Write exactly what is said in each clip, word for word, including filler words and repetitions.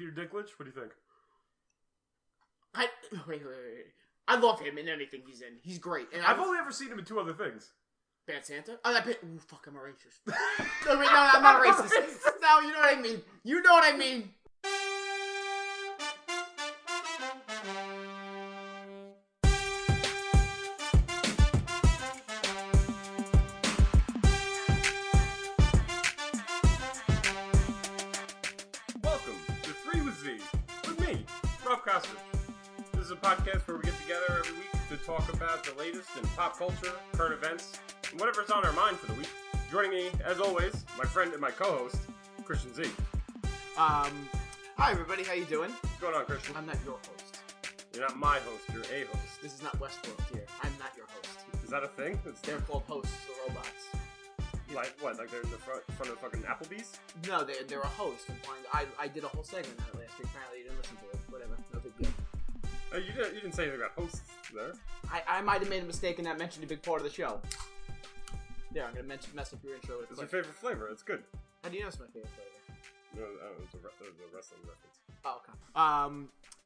Peter Dinklage, what do you think? I wait, wait, wait. I love him in anything he's in. He's great. And I've I, only ever seen him in two other things. Bad Santa? Oh, that bit. Ooh, fuck, I'm a racist. no, wait, no, I'm not a racist. No, you know what I mean. You know what I mean. Welcome to Three with Z with me, Rob Kostic. This is a podcast where we get together every week to talk about the latest in pop culture, current events, and whatever's on our mind for the week. Joining me, as always, my friend and my co-host, Christian Z. Um, hi everybody, how you doing? What's going on, Christian? I'm not your host. You're not my host, you're a host. This is not Westworld here. I'm not your host. Is that a thing? It's They're called hosts, the robots. like, what, like they're in the front, front of fucking Applebee's? No, they're, they're a host. I'm fine. I, I did a whole segment on it last week. Apparently you didn't listen to it. Whatever, no big deal. Oh, you didn't, you didn't say they got hosts there. I, I might have made a mistake and not mentioned a big part of the show. There, I'm gonna mention, mess up your intro. It's your favorite flavor, it's good. How do you know it's my favorite flavor? No, oh, it's a, re- it was a wrestling reference. Oh, okay. Um,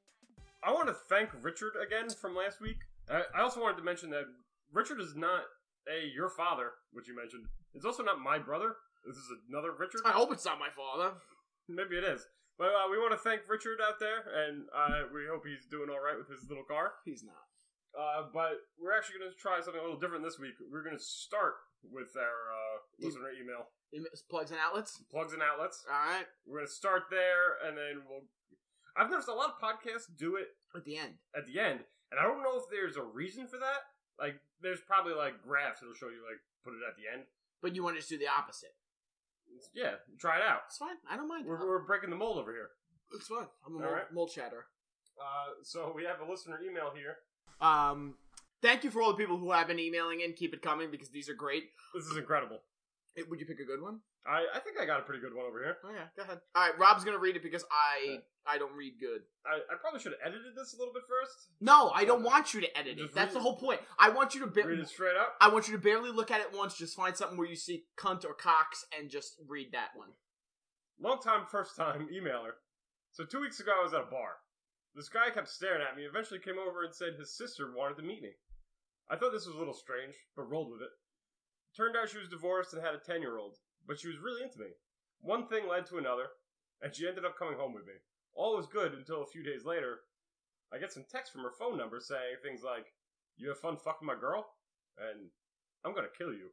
I want to thank Richard again from last week. I, I also wanted to mention that Richard is not a your father, which you mentioned. It's also not my brother. This is another Richard. I hope it's not my father. Maybe it is. But uh, we want to thank Richard out there, and uh, we hope he's doing all right with his little car. He's not. Uh, but we're actually going to try something a little different this week. We're going to start with our uh, listener email. Plugs and outlets? Plugs and outlets. Alright. We're going to start there, and then we'll... I've noticed a lot of podcasts do it At the end. at the end, and I don't know if there's a reason for that. Like, there's probably, like, graphs that'll show you, like, put it at the end. But you want to just do the opposite. It's- yeah, try it out. It's fine. I don't mind. We're, we're breaking the mold over here. It's fine. I'm a All mold, right. mold chatter. Uh, so we have a listener email here. Um, thank you for all the people who have been emailing in. Keep it coming because these are great. This is incredible. Eh, Would you pick a good one? I, I think I got a pretty good one over here. Oh yeah, go ahead. All right, Rob's gonna read it because I I don't read good. I, I probably should have edited this a little bit first. No, I don't want you to edit it. Just That's read the it. whole point. I want you to ba- Read it straight up. I want you to barely look at it once. Just find something where you see cunt or cox and just read that one. Long time, first time emailer. So two weeks ago I was at a bar. This guy kept staring at me, eventually came over and said his sister wanted to meet me. I thought this was a little strange, but rolled with it. Turned out she was divorced and had a ten-year-old, but she was really into me. One thing led to another, and she ended up coming home with me. All was good until a few days later, I get some text from her phone number saying things like, "You have fun fucking my girl?" and "I'm gonna kill you."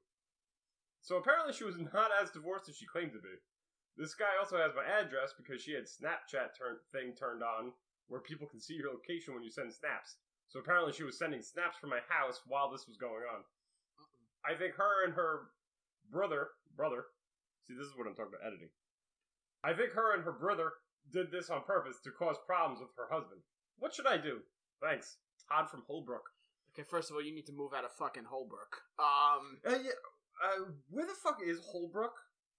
So apparently she was not as divorced as she claimed to be. This guy also has my address because she had Snapchat turn- thing turned on where people can see your location when you send snaps. So apparently she was sending snaps from my house while this was going on. I think her and her brother, brother, see this is what I'm talking about editing. I think her and her brother did this on purpose to cause problems with her husband. What should I do? Thanks. Todd from Holbrook. Okay, first of all, you need to move out of fucking Holbrook. Um, Uh, yeah, uh, where the fuck is Holbrook?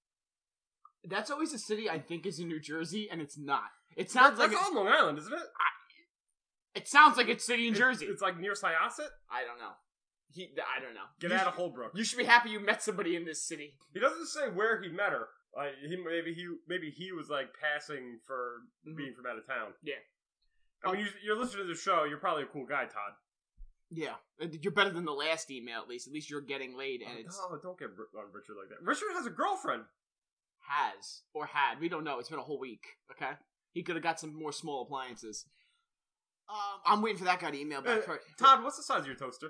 that's always a city I think is in New Jersey, and it's not. It sounds That's like it's, on Long Island, isn't it? it sounds like it's city in It- Jersey. It's like near Syosset? I don't know. He, I don't know. Get you out should, of Holbrook. You should be happy you met somebody in this city. He doesn't say where he met her. Like he maybe he maybe he was like passing for Mhm. being from out of town. Yeah. I mean, you, you're listening to the show. You're probably a cool guy, Todd. Yeah, you're better than the last email. At least, at least you're getting laid, and it's Oh, don't get Ri- on Richard like that. Richard has a girlfriend. has or had. We don't know. It's been a whole week. Okay, he could have got some more small appliances. Um, I'm waiting for that guy to email back. Uh, first. Todd, what's the size of your toaster?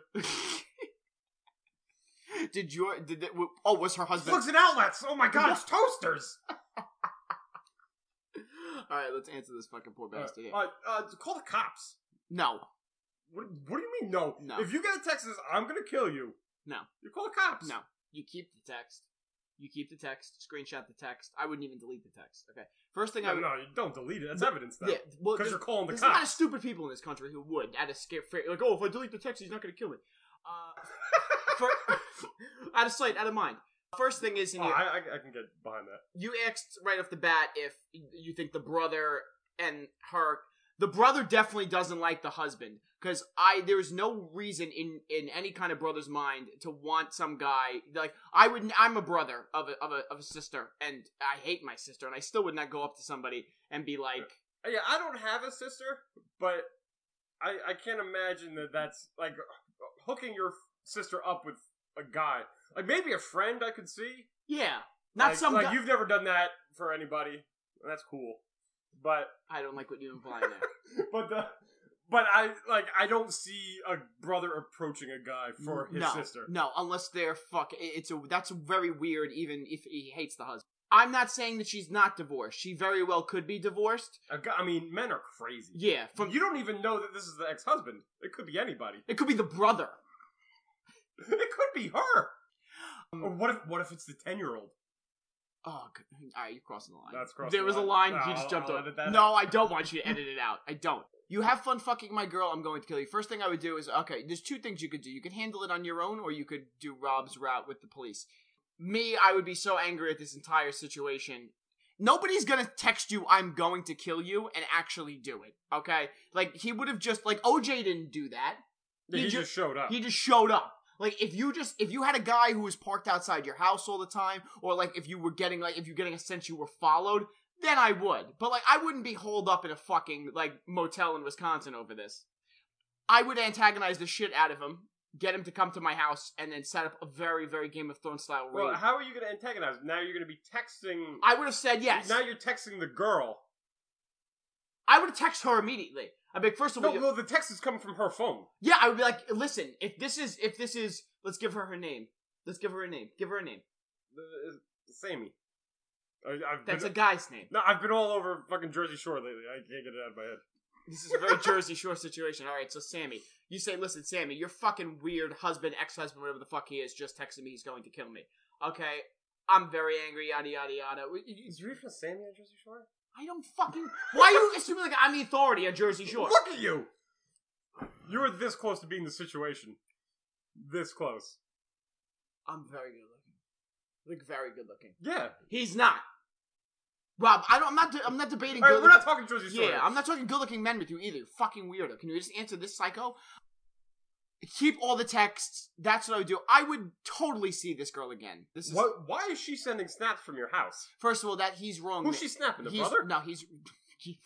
Did your did that, oh was her husband? Plugs and outlets. Oh my god, it's toasters. All right, let's answer this fucking poor Uh, bastard. here. uh, uh, call the cops. No, What, what do you mean no? No. If you get a text that says I'm gonna kill you, no, you call the cops. no. You keep the text. You keep the text. Screenshot the text. I wouldn't even delete the text. Okay. First thing I No, would. no, you don't delete it. That's evidence, though. Yeah, well, Because there's, you're calling the there's a lot of cops. stupid people in this country who would, out of scare, like, oh, if I delete the text, he's not going to kill me. Uh, for, out of sight, out of mind. First thing is, in Oh, your, I, I, I can get behind that. you asked right off the bat if you think the brother and her, the brother definitely doesn't like the husband. Because I, there's no reason in, in any kind of brother's mind to want some guy, like, I would, I'm a brother of a, of a, of a sister, and I hate my sister, and I still would not go up to somebody and be like, Yeah, I don't have a sister, but I I can't imagine that that's like hooking your sister up with a guy. Like maybe a friend I could see. Yeah, not like, some like guy- you've never done that for anybody. That's cool, but I don't like what you're implying there. but the but I like I don't see a brother approaching a guy for his no, sister. No, unless they're fuck. It's a that's very weird. Even if he hates the husband. I'm not saying that she's not divorced. She very well could be divorced. A guy, I mean, men are crazy. Yeah, from You don't even know that this is the ex-husband. It could be anybody. it could be the brother. It could be her. Or what if what if it's the ten-year-old? Oh, good. All right, you're crossing the line. That's crossing There the was line. a line No, you just I'll- jumped I'll over. edit that No, out. I don't want you to edit it out. I don't. You have fun fucking my girl, I'm going to kill you. First thing I would do is, okay, there's two things you could do. You could handle it on your own, or you could do Rob's route with the police. Me, I would be so angry at this entire situation. Nobody's gonna text you, I'm going to kill you, and actually do it, okay? Like, he would have just, like, O J didn't do that. Yeah, He he ju- just showed up. He just showed up. Like, if you just, if you had a guy who was parked outside your house all the time, or like, if you were getting, like, if you're getting a sense you were followed, then I would. But, like, I wouldn't be holed up in a fucking, like, motel in Wisconsin over this. I would antagonize the shit out of him, get him to come to my house, and then set up a very, very Game of Thrones style raid. Well, how are you going to antagonize him? Now you're going to be texting... I would have said yes. Now you're texting the girl. I would have texted her immediately. I'd be like, first of No, all, you- well, the text is coming from her phone. yeah, I would be like, listen, if this is, if this is, let's give her her name. Let's give her a name. Give her a name. Uh, Sammy. I, I've That's been, a guy's name. No, I've been all over fucking Jersey Shore lately. I can't get it out of my head. This is a very Jersey Shore situation. All right, so Sammy, you say, listen, Sammy, your fucking weird husband, ex-husband, whatever the fuck he is, just texted me he's going to kill me. Okay, I'm very angry, yada, yada, yada. Is there even a Sammy on Jersey Shore? I don't fucking... Why are you assuming like I'm the authority on Jersey Shore? Look at you! You were this close to being the situation. This close. I'm very good looking. Like, very good looking. Yeah. He's not. Rob, I don't, I'm not. De- I'm not debating. All right, good we're not talking Jersey Shore. Yeah, I'm not talking good-looking men with you either. You fucking weirdo. Can you just answer this, psycho? Keep all the texts. That's what I would do. I would totally see this girl again. This is What? Why is she sending snaps from your house? first of all that he's wrong. Who's she snapping? The he's, brother? No, he's. He,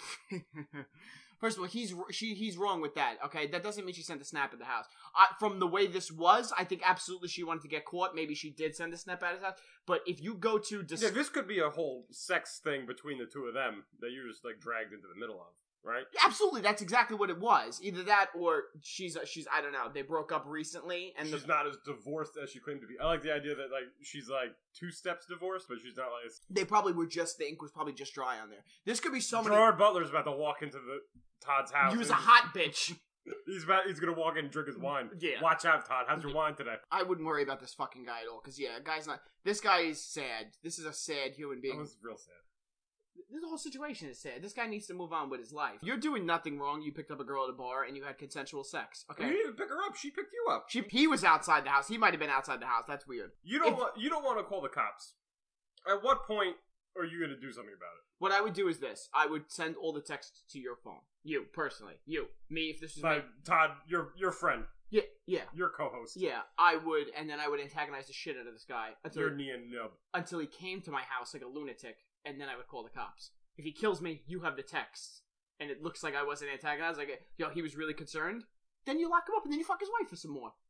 first of all, he's she he's wrong with that. Okay, that doesn't mean she sent a snap at the house. I, from the way this was, I think absolutely she wanted to get caught. Maybe she did send a snap at his house. But if you go to dis- Yeah, this could be a whole sex thing between the two of them that you're just like dragged into the middle of, right? absolutely, that's exactly what it was. Either that or she's she's I don't know. They broke up recently, and she's the, not as divorced as she claimed to be. I like the idea that like she's like two steps divorced, but she's not like. they probably were just the ink was probably just dry on there. This could be so many. Gerard Butler's about to walk into the Todd's house. He was a and- hot bitch. He's about. He's gonna walk in and drink his wine. Yeah. Watch out, Todd. How's your wine today? I wouldn't worry about this fucking guy at all, because yeah, guy's not. This guy is sad. This is a sad human That being. was real sad. This whole situation is sad. This guy needs to move on with his life. You're doing nothing wrong. You picked up a girl at a bar and you had consensual sex. You Okay. didn't even pick her up. She picked you up. She, he was outside the house. He might have been outside the house. That's weird. You don't If- want. You don't want to call the cops. At what point are you gonna do something about it? What I would do is this. I would send all the texts to your phone. You, personally. You. Me, if this was me. Todd, Todd, your your friend, Yeah, yeah. your co-host, Yeah, I would, and then I would antagonize the shit out of this guy until, your knee and nub. until he came to my house like a lunatic, and then I would call the cops. If he kills me, you have the texts, and it looks like I wasn't antagonized, like, yo, he was really concerned, then you lock him up, and then you fuck his wife for some more.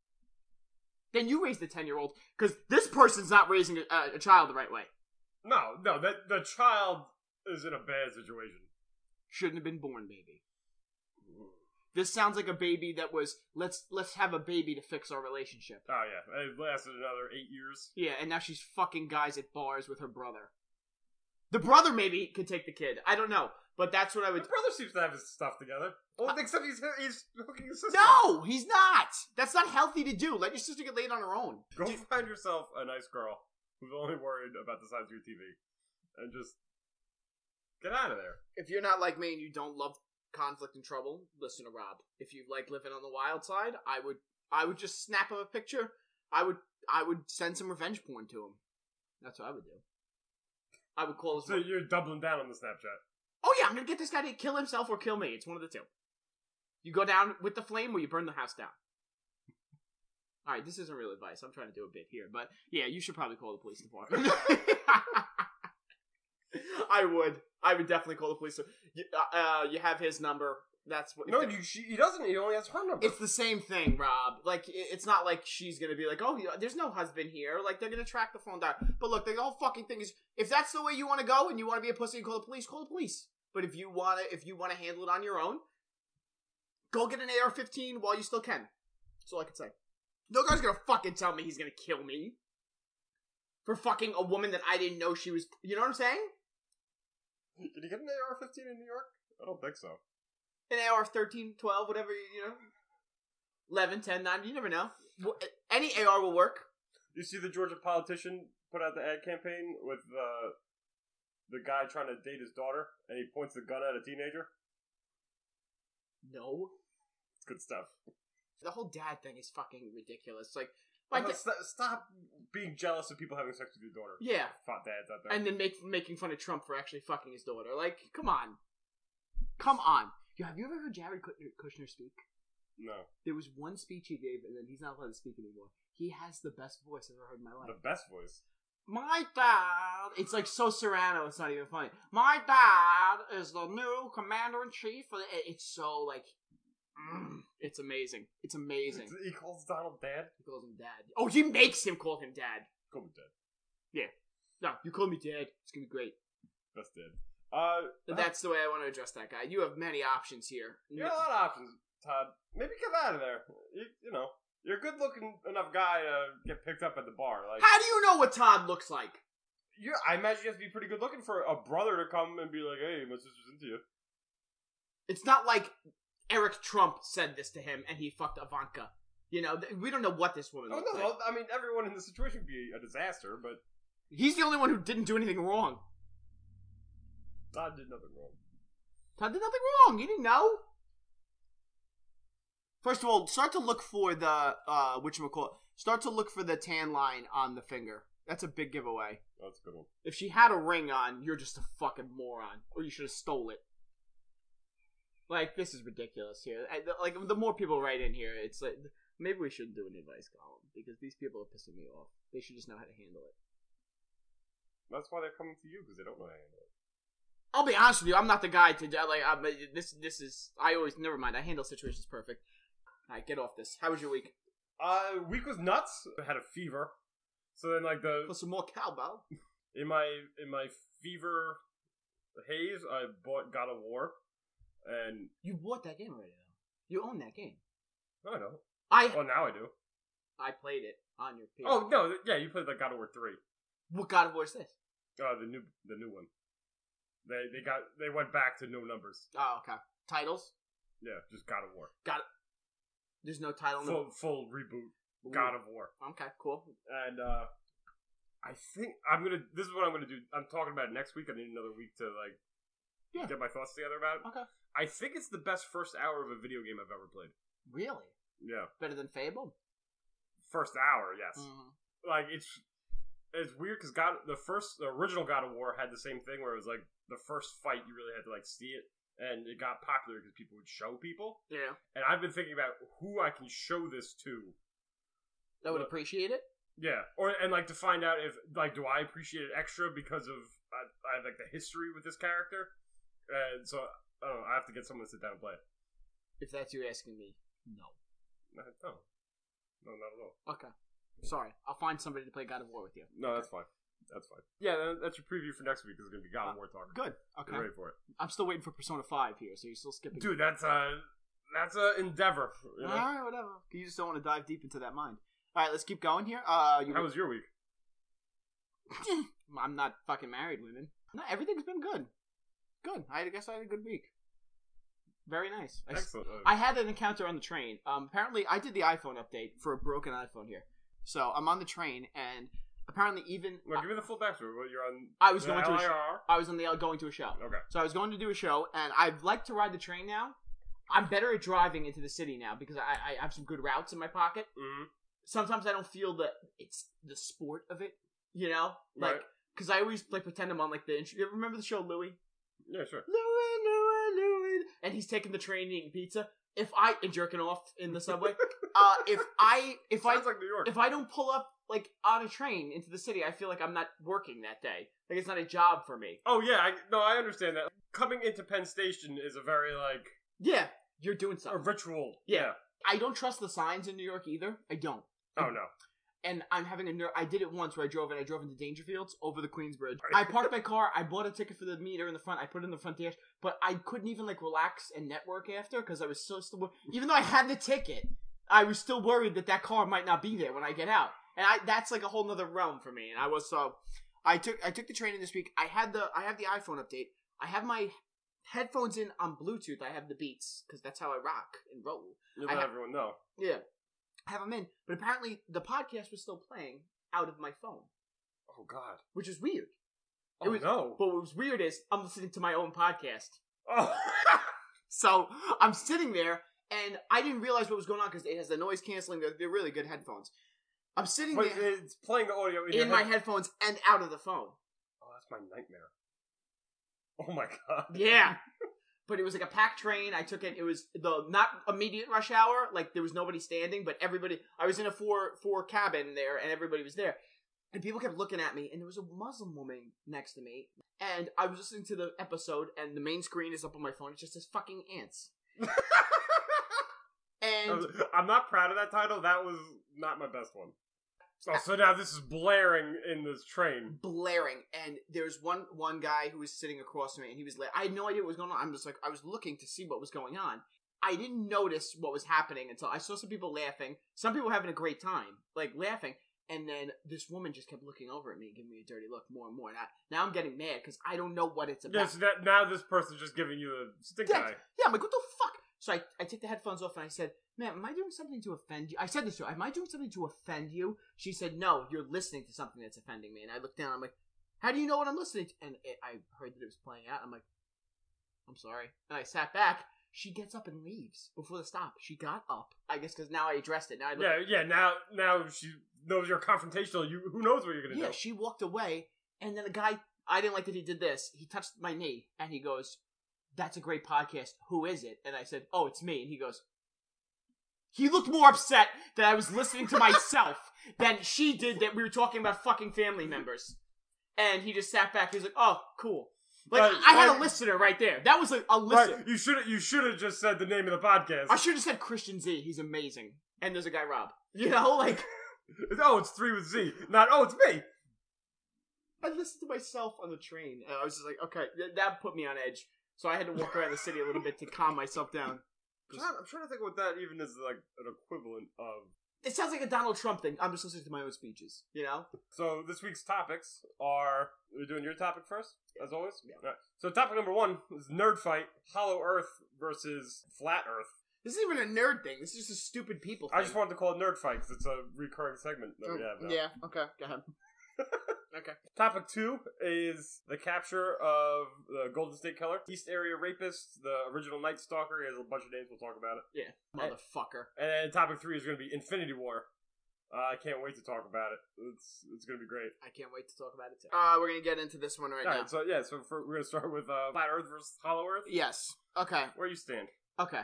Then you raise the ten-year-old, because this person's not raising a, a child the right way. No, no, that the child is in a bad situation. Shouldn't have been born, baby. This sounds like a baby that was, let's let's have a baby to fix our relationship. Oh yeah, it lasted another eight years. Yeah, and now she's fucking guys at bars with her brother. The brother maybe could take the kid. I don't know. But that's what I My would... brother seems to have his stuff together. Well, except he's he's hooking his sister. No! He's not! That's not healthy to do. Let your sister get laid on her own. Go Dude, find yourself a nice girl who's only worried about the size of your T V, and just get out of there. if you're not like me and you don't love conflict and trouble, listen to Rob. If you like living on the wild side, I would I would just snap him a picture. I would I would send some revenge porn to him. That's what I would do. I would call his... So you're doubling down on the Snapchat. Oh yeah, I'm gonna get this guy to kill himself or kill me. It's one of the two. You go down with the flame or you burn the house down. Alright, this isn't real advice. I'm trying to do a bit here. But yeah, you should probably call the police department. I would. I would definitely call the police. So, you, uh, you have his number. That's what. No, the, you, she, he doesn't. He only has her number. It's the same thing, Rob. Like, it's not like she's gonna be like, oh, there's no husband here. Like, they're gonna track the phone down. But look, the whole fucking thing is, if that's the way you want to go and you want to be a pussy and call the police, call the police. But if you wanna, if you wanna handle it on your own, go get an A R fifteen while you still can. That's all I can say. No guy's gonna fucking tell me he's gonna kill me for fucking a woman that I didn't know she was. You know what I'm saying? Did he get an A R fifteen in New York? I don't think so. An A R thirteen, twelve, whatever, you know. eleven, ten, nine, you never know. Any A R will work. You see the Georgia politician put out the ad campaign with uh, the guy trying to date his daughter, and he points the gun at a teenager? No. It's good stuff. The whole dad thing is fucking ridiculous. Like, Like, like st- stop being jealous of people having sex with your daughter. Yeah. Fat dads out there. And then make, making fun of Trump for actually fucking his daughter. Like, come on. Come on. Yo, have you ever heard Jared Kushner speak? No. There was one speech he gave, and then he's not allowed to speak anymore. He has the best voice I've ever heard in my life. The best voice? My dad... It's like so Serrano, it's not even funny. My dad is the new commander-in-chief. It's so, like... Mm, it's amazing. It's amazing. He calls Donald dad? He calls him dad. Oh, he makes him call him dad. Call me dad. Yeah. No, you call me dad. It's gonna be great. Best dad. Uh, but that's the way I want to address that guy. You have many options here. You got a lot of options, Todd. Maybe get out of there. You, you know, you're a good-looking enough guy to get picked up at the bar. Like, how do you know what Todd looks like? You, I imagine you have to be pretty good-looking for a brother to come and be like, "Hey, my sister's into you." It's not like Eric Trump said this to him and he fucked Ivanka. You know, th- we don't know what this woman Oh, looks no, like. I mean, everyone in this situation would be a disaster, but... He's the only one who didn't do anything wrong. Todd did nothing wrong. Todd did nothing wrong. You didn't know. First of all, start to look for the, uh, whatchamacallit, start to look for the tan line on the finger. That's a big giveaway. That's a good one. If she had a ring on, you're just a fucking moron. Or you should have stole it. Like, this is ridiculous here. I, the, like, the more people write in here, it's like, maybe we shouldn't do an advice column, because these people are pissing me off. They should just know how to handle it. That's why they're coming to you, because they don't know how to handle it. I'll be honest with you, I'm not the guy to, like, I'm, this This is, I always, never mind, I handle situations perfect. Alright, get off this. How was your week? Uh, week was nuts. I had a fever. So then, like, the... Put some more cowbell. In my, in my fever haze, I bought God of War. And you bought that game already, though. You own that game. No, I don't. I well, now I do. I played it on your P C. Oh no, yeah, you played like God of War three. What God of War is this? Uh, the new, the new one. They they got they went back to no numbers. Oh, okay. Titles? Yeah, just God of War. Got it. There's no title. Full no. full reboot. Ooh. God of War. Okay, cool. And uh, I think I'm gonna. This is what I'm gonna do. I'm talking about it next week. I need another week to like yeah. get my thoughts together about it. Okay. I think it's the best first hour of a video game I've ever played. Really? Yeah. Better than Fable? First hour, yes. Mm-hmm. Like, it's it's weird because God, the first, the original God of War had the same thing where it was like the first fight you really had to like see it, and it got popular because people would show people. Yeah. And I've been thinking about who I can show this to. That would but, appreciate it? Yeah. Or, and like to find out if, like, do I appreciate it extra because of, I, I have like the history with this character? And so, I don't know, I have to get someone to sit down and play it. If that's you asking me, no. No, no. No, not at all. Okay. Sorry. I'll find somebody to play God of War with you. No, that's fine. That's fine. Yeah, that's your preview for next week. Is going to be God of War talk. Good. Okay. Get ready for it. I'm still waiting for Persona five here, so you're still skipping. Dude, that's a that's a endeavor. You know? All right, whatever. You just don't want to dive deep into that mind. All right, let's keep going here. Uh, you How was your week? I'm not fucking married, women. No, everything's been good. Good. I guess I had a good week. Very nice. I, Excellent. I had an encounter on the train. Um, apparently, I did the iPhone update for a broken iPhone here. So I'm on the train, and apparently, even well, give me the full backstory. What you're on? I was the going to a show. L I R? I was on the going to a show. Okay. So I was going to do a show, and I'd like to ride the train now. I'm better at driving into the city now because I, I have some good routes in my pocket. Mm-hmm. Sometimes I don't feel that it's the sport of it, you know, like Right. because I always like pretend I'm on like the. You ever remember the show Louie? Yeah, sure. Louie, Louie, Louie, and he's taking the train and eating pizza. If I and jerking off in the subway, uh, if I if Sounds I like New York. if I don't pull up like on a train into the city, I feel like I'm not working that day. Like it's not a job for me. Oh yeah, I, no, I understand that. Coming into Penn Station is a very like Yeah, you're doing a something. ritual. Yeah. Yeah. I don't trust the signs in New York either. I don't. Oh no. And I'm having a ner- I did it once where I drove and I drove into Dangerfields over the Queensbridge. I parked my car. I bought a ticket for the meter in the front. I put it in the front dash, but I couldn't even like relax and network after because I was so still. Even though I had the ticket, I was still worried that that car might not be there when I get out. And I that's like a whole nother realm for me. And I was so I took I took the train in this week. I had the I have the iPhone update. I have my headphones in on Bluetooth. I have the Beats because that's how I rock and roll. You I let ha- everyone know. Yeah. Have them in, but apparently the podcast was still playing out of my phone, Oh God. which is weird. Oh was, no. But what was weird is I'm listening to my own podcast, Oh. so I'm sitting there and I didn't realize what was going on because it has the noise canceling. They're, they're really good headphones. I'm sitting Wait, there it's playing the audio in, in your my head. headphones and out of the phone. Oh, that's my nightmare. Oh my God. Yeah. But it was like a packed train. I took it. It was the not immediate rush hour. Like there was nobody standing, but everybody. I was in a four four cabin there, and everybody was there. And people kept looking at me, and there was a Muslim woman next to me. And I was listening to the episode, and the main screen is up on my phone. It just says "fucking ants." And I'm not proud of that title. That was not my best one. Oh, so now this is blaring in this train. blaring, and there's one one guy who was sitting across from me, and he was like, I had no idea what was going on. I'm just like, I was looking to see what was going on. I didn't notice what was happening until I saw some people laughing. Some people were having a great time, like laughing, and then this woman just kept looking over at me, giving me a dirty look more and more. And I, now I'm getting mad because I don't know what it's about. Yeah, so that, now this person's just giving you a stink yeah, eye. yeah, I'm like, what the fuck? So I, I take the headphones off and I said, ma'am, am I doing something to offend you? I said this to her, am I doing something to offend you? She said, no, you're listening to something that's offending me. And I looked down, I'm like, how do you know what I'm listening to? And it, I heard that it was playing out. I'm like, I'm sorry. And I sat back. She gets up and leaves before the stop. She got up. I guess because now I addressed it. Now I look, Yeah, yeah, now now she knows you're confrontational. You Who knows what you're going to yeah, do? she walked away. And then the guy, I didn't like that he did this. He touched my knee and he goes, that's a great podcast. Who is it? And I said, oh, it's me. And he goes, he looked more upset that I was listening to myself than she did that we were talking about fucking family members. And he just sat back. He was like, oh, cool. Like, Right, I had right. a listener right there. That was like a listener. Right, you should you should have just said the name of the podcast. I should have said Christian Z. He's amazing. And there's a guy, Rob. You know, like, Oh, it's three with Z. Not, oh, it's me. I listened to myself on the train. And I was just like, okay, th- that put me on edge. So I had to walk around the city a little bit to calm myself down. I'm trying, I'm trying to think what that even is like an equivalent of. It sounds like a Donald Trump thing. I'm just listening to my own speeches, you know? So this week's topics are. We're doing your topic first, as always. Yeah. All right. So topic number one is nerd fight: Hollow Earth versus Flat Earth. This isn't even a nerd thing. This is just a stupid people thing. I just wanted to call it nerd fight because it's a recurring segment that we have now. Yeah, okay, go ahead. Okay. Topic two is the capture of the Golden State Killer, East Area Rapist, the original Night Stalker. He has a bunch of names. We'll talk about it. Yeah, motherfucker. And then topic three is going to be Infinity War. Uh, I can't wait to talk about it. It's it's going to be great. I can't wait to talk about it too. Uh, we're gonna get into this one right All now. right, so yeah, so for, we're going to start with uh, Flat Earth versus Hollow Earth. Yes. Okay. Where you stand? Okay.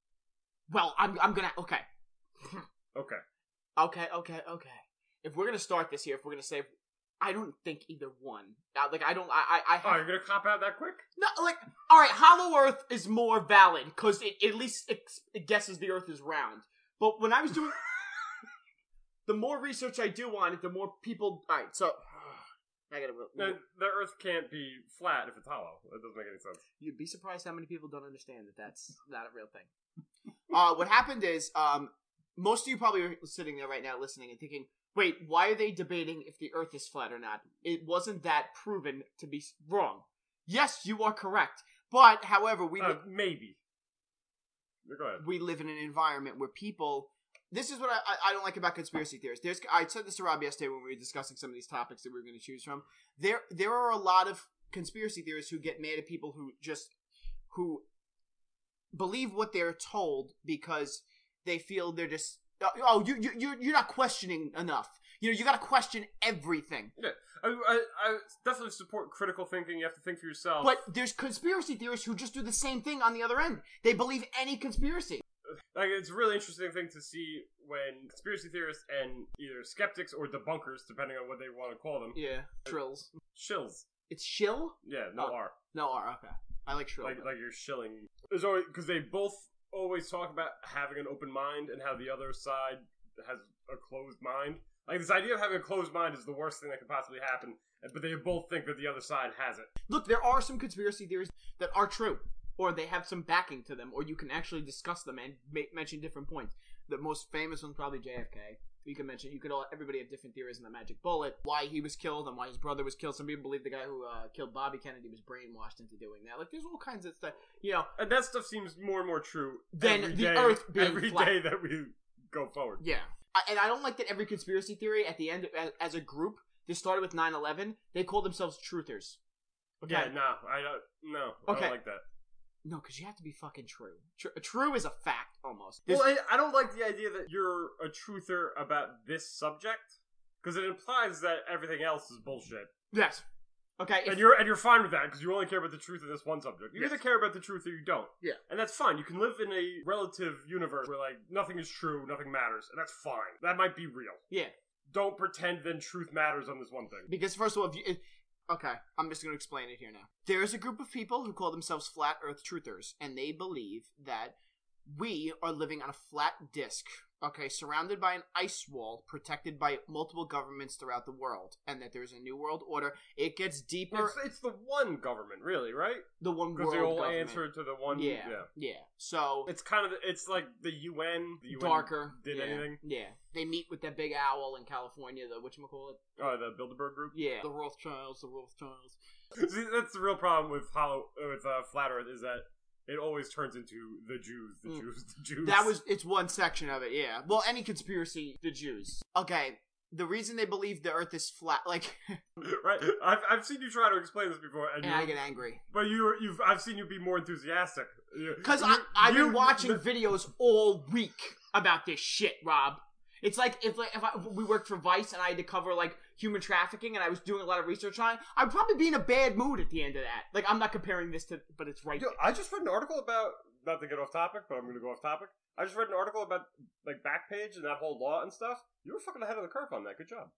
Well, I'm I'm gonna okay. Okay. Okay. Okay. Okay. If we're gonna start this here, if we're gonna say, I don't think either one. Uh, like I don't. I I. I Oh, you're going to cop out that quick? No, like, all right, Hollow Earth is more valid because it at least it, it guesses the Earth is round. But when I was doing, the more research I do on it, the more people. All right, so I gotta. No, the Earth can't be flat if it's hollow. That doesn't make any sense. You'd be surprised how many people don't understand that that's not a real thing. uh, what happened is, um, most of you probably are sitting there right now listening and thinking, wait, why are they debating if the Earth is flat or not? It wasn't that proven to be wrong. Yes, you are correct. But, however, we Uh, li- maybe. Go ahead. we live in an environment where people... This is what I, I- I don't like about conspiracy theories. There's, I said this to Rob yesterday when we were discussing some of these topics that we were going to choose from. There, there are a lot of conspiracy theorists who get mad at people who just... who believe what they're told because they feel they're just... Oh, you, you, you're, you're not questioning enough. You know, you gotta question everything. Yeah, I, I, I definitely support critical thinking. You have to think for yourself. But there's conspiracy theorists who just do the same thing on the other end. They believe any conspiracy. like it's a really interesting thing to see when conspiracy theorists and either skeptics or debunkers, depending on what they want to call them. Yeah, trills. Shills. It's shill? Yeah, no Oh. R. No R. Okay, I like shrill. Like like you're shilling. There's always because they both always talk about having an open mind and how the other side has a closed mind. Like this idea of having a closed mind is the worst thing that could possibly happen. But they both think that the other side has it. Look, there are some conspiracy theories that are true, or they have some backing to them, or you can actually discuss them and ma- mention different points. The most famous one's probably J F K. You can mention, you could all, everybody have different theories on the magic bullet, why he was killed and why his brother was killed. Some people believe the guy who uh, killed Bobby Kennedy was brainwashed into doing that. Like, there's all kinds of stuff, you know. And that stuff seems more and more true Than every the day, Earth being every flat. day that we go forward. Yeah. I, and I don't like that every conspiracy theory, at the end, as, as a group, they started with nine eleven, they call themselves truthers. Okay? Yeah, no, I don't. No, I Okay. don't like that. No, because you have to be fucking true. Tr- true is a fact, almost. Well, There's- I, I don't like the idea that you're a truther about this subject because it implies that everything else is bullshit, yes. Okay. if- and you're and you're fine with that because you only care about the truth of this one subject. You Yes. either care about the truth or you don't. Yeah. And that's fine. You can live in a relative universe where like nothing is true, nothing matters, and that's fine. That might be real. yeah. Don't pretend then truth matters on this one thing. Because first of all, if you, if, okay, I'm just going to explain it here now. There is a group of people who call themselves flat Earth truthers, and they believe that we are living on a flat disk, okay, surrounded by an ice wall, protected by multiple governments throughout the world, and that there's a new world order. It gets deeper. It's, it's the one government, really, right? The one Because world they all government. answer to the one. Yeah, yeah. yeah. So It's kind of it's like the U N. The U N darker. did yeah. anything. Yeah, they meet with that big owl in California. The whatchamacallit? Oh, the Bilderberg Group. Yeah, the Rothschilds. The Rothschilds. See, that's the real problem with hollow with uh, flat Earth is that it always turns into the Jews, the Mm. Jews, the Jews. That was it's one section of it, yeah. Well, any conspiracy, the Jews. Okay, the reason they believe the Earth is flat, like, right. I've I've seen you try to explain this before, and, and you I get angry but you you've I've seen you be more enthusiastic because You- I've you- been watching the- videos all week about this shit, Rob. It's like if like if I, we worked for Vice and I had to cover like human trafficking and I was doing a lot of research on it, I'd probably be in a bad mood at the end of that. Like I'm not comparing this to, but it's right. Dude, I just read an article about not to get off topic, but I'm going to go off topic. I just read an article about like Backpage and that whole law and stuff. You were fucking ahead of the curve on that. Good job.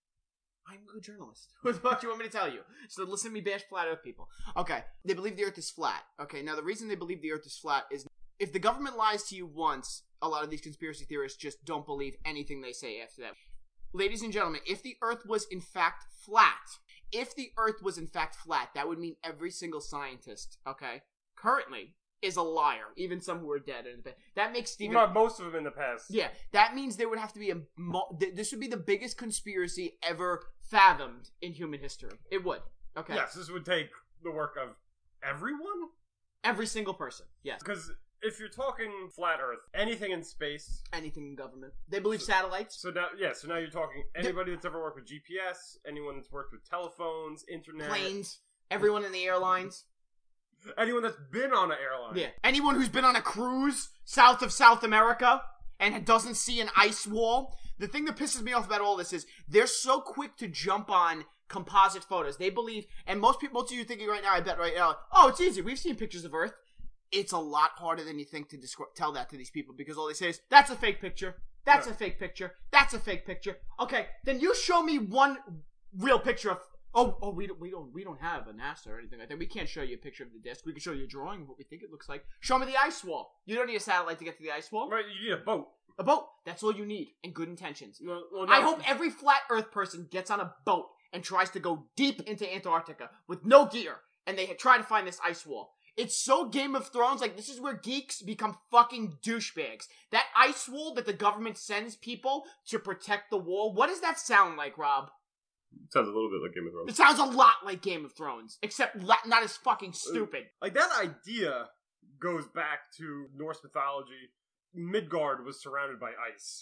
I'm a good journalist. What do you want me to tell you? So listen to me bash flat Earth people. Okay, they believe the Earth is flat. Okay, now the reason they believe the Earth is flat is if the government lies to you once, a lot of these conspiracy theorists just don't believe anything they say after that. Ladies and gentlemen, if the Earth was in fact flat, if the Earth was in fact flat, that would mean every single scientist, okay, currently is a liar. Even some who are dead. That makes Stephen... Not most of them in the past. Yeah, that means there would have to be a... Mo- th- this would be the biggest conspiracy ever fathomed in human history. It would. Okay. Yes, this would take the work of everyone? Every single person. Yes. Because if you're talking flat Earth, anything in space. Anything in government. They believe satellites. So now, yeah, so now you're talking anybody that's ever worked with G P S, anyone that's worked with telephones, internet. Planes. Everyone in the airlines. Anyone that's been on an airline. Yeah. Anyone who's been on a cruise south of South America and doesn't see an ice wall. The thing that pisses me off about all this is they're so quick to jump on composite photos. They believe, and most people, most of you thinking right now, I bet right now, oh, it's easy. We've seen pictures of Earth. It's a lot harder than you think to descri- tell that to these people because all they say is, that's a fake picture. That's Yeah. a fake picture. That's a fake picture. Okay, then you show me one real picture of. Oh, oh, we don't, we don't, we don't have a NASA or anything like that. We can't show you a picture of the disk. We can show you a drawing of what we think it looks like. Show me the ice wall. You don't need a satellite to get to the ice wall. Right, you need a boat. A boat. That's all you need, and good intentions. Well, well, no. I hope every flat Earth person gets on a boat and tries to go deep into Antarctica with no gear, and they try to find this ice wall. It's so Game of Thrones, like, this is where geeks become fucking douchebags. That ice wall that the government sends people to protect the wall, what does that sound like, Rob? Sounds a little bit like Game of Thrones. It sounds a lot like Game of Thrones, except la- not as fucking stupid. Like, that idea goes back to Norse mythology. Midgard was surrounded by ice.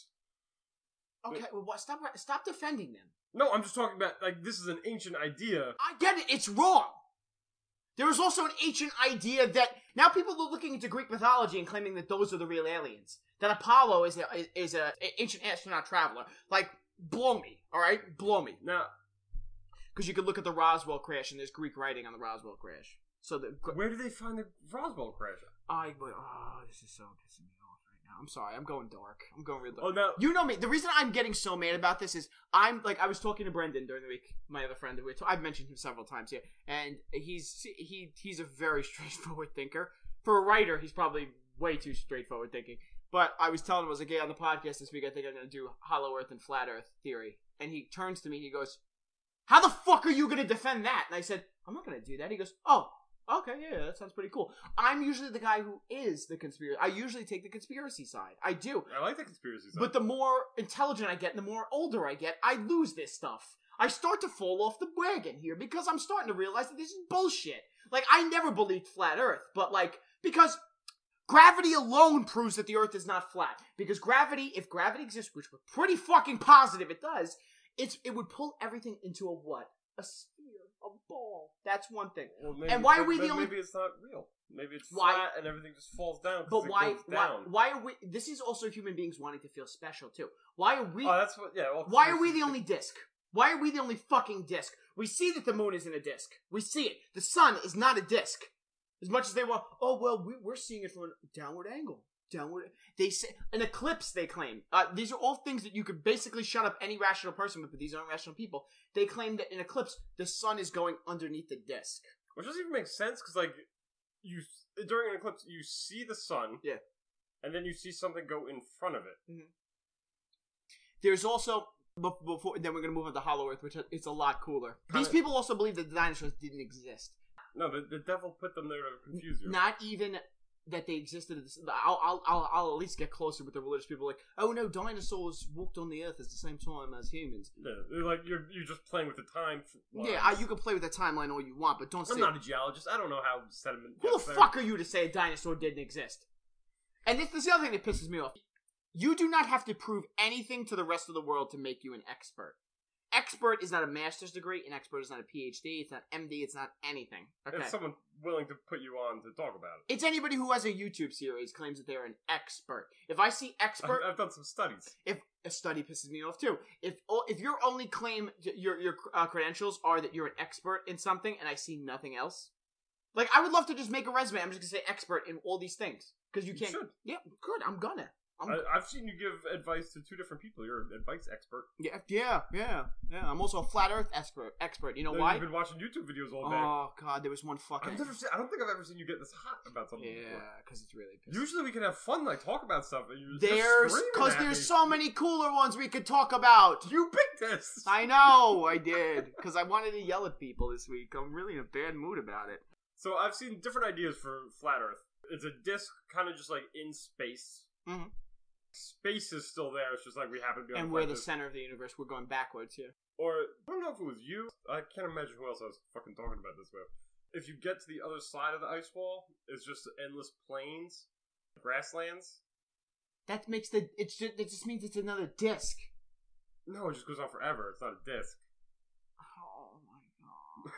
Okay, well, what, stop stop defending them. No, I'm just talking about, like, this is an ancient idea. I get it, it's wrong. There was also an ancient idea that now people are looking into Greek mythology and claiming that those are the real aliens. That Apollo is a is a ancient astronaut traveler. Like, blow me, all right, blow me. Now, Because you could look at the Roswell crash and there's Greek writing on the Roswell crash. So the where did they find the Roswell crash? I oh, this is so pissing me off right I'm sorry. I'm going dark. I'm going real dark. Oh no. You know me. The reason I'm getting so mad about this is I'm like I was talking to Brendan during the week, my other friend. Which I've mentioned him several times here, and he's he he's a very straightforward thinker. For a writer, he's probably way too straightforward thinking. But I was telling him, I was like, "Hey, on the podcast this week, I think I'm going to do Hollow Earth and Flat Earth theory." And he turns to me, he goes, "How the fuck are you going to defend that?" And I said, "I'm not going to do that." He goes, "Oh, okay, yeah, that sounds pretty cool." I'm usually the guy who is the conspiracy. I usually take the conspiracy side. I do. I like the conspiracy side. But the more intelligent I get and the more older I get, I lose this stuff. I start to fall off the wagon here because I'm starting to realize that this is bullshit. Like, I never believed flat Earth, but like, because gravity alone proves that the Earth is not flat. Because gravity, if gravity exists, which we're pretty fucking positive it does, it's it would pull everything into a what? A sphere, a ball. That's one thing. Well, maybe, and why but, are we the but only? Maybe it's not real. Maybe it's Why- flat and everything just falls down. 'cause But it why? goes Why? down. Why are we? This is also human beings wanting to feel special too. Why are we? Oh, that's what. Yeah. Well, Why are we the only disc? Why are we the only fucking disc? We see that the moon isn't a disc. We see it. The sun is not a disc. As much as they want, oh well, we, we're seeing it from a downward angle. Downward. They say an eclipse. They claim uh, these are all things that you could basically shut up any rational person with, but these aren't rational people. They claim that in eclipse, the sun is going underneath the disc. Which doesn't even make sense because, like, you during an eclipse, you see the sun, Yeah. and then you see something go in front of it. Mm-hmm. There's also before then we're gonna move on to Hollow Earth, which is a lot cooler. Kinda- These people also believe that the dinosaurs didn't exist. No, the, the devil put them there to confuse you. Not even that they existed. I'll, I'll, I'll, I'll at least get closer with the religious people. Like, oh no, dinosaurs walked on the earth at the same time as humans. Yeah, they're like you're you're just playing with the time. Lines. Yeah, I, you can play with the timeline all you want, but don't say. I'm not a geologist. I don't know how sediment. Who the gets there. fuck are you to say a dinosaur didn't exist? And this, this is the other thing that pisses me off. You do not have to prove anything to the rest of the world to make you an expert. Expert is not a master's degree. An expert is not a P H D. It's not M D. It's not anything. Okay. It's someone willing to put you on to talk about it. It's anybody who has a YouTube series claims that they're an expert. If I see expert, I've, I've done some studies. if a study pisses me off too. If if your only claim, your your uh, credentials are that you're an expert in something, and I see nothing else, like I would love to just make a resume. I'm just gonna say expert in all these things because you You can't. should. Yeah, good. I'm gonna. I'm, I, I've seen you give advice to two different people. You're an advice expert. yeah, yeah, yeah, yeah. I'm also a flat Earth expert. Expert. You know Then why? You've been watching YouTube videos all day. Oh god, there was one fucking. I've never seen, I don't think I've ever seen you get this hot about something Yeah, before. because it's really. Pissing. Usually we can have fun, like talk about stuff, and you're There's just because screaming at there's me. so many cooler ones we could talk about. You picked this. I know, I did, because I wanted to yell at people this week. I'm really in a bad mood about it. So I've seen different ideas for flat Earth. It's a disc, kind of just like in space. Mhm. Space is still there. It's just like we happen to be on And a we're flat the disc. center of the universe. We're going backwards here. Or I don't know if it was you. I can't imagine who else I was fucking talking about this with. If you get to the other side of the ice wall, it's just endless plains, grasslands. That makes the it's just it just means it's another disc. No, it just goes on forever. It's not a disc. Oh my god.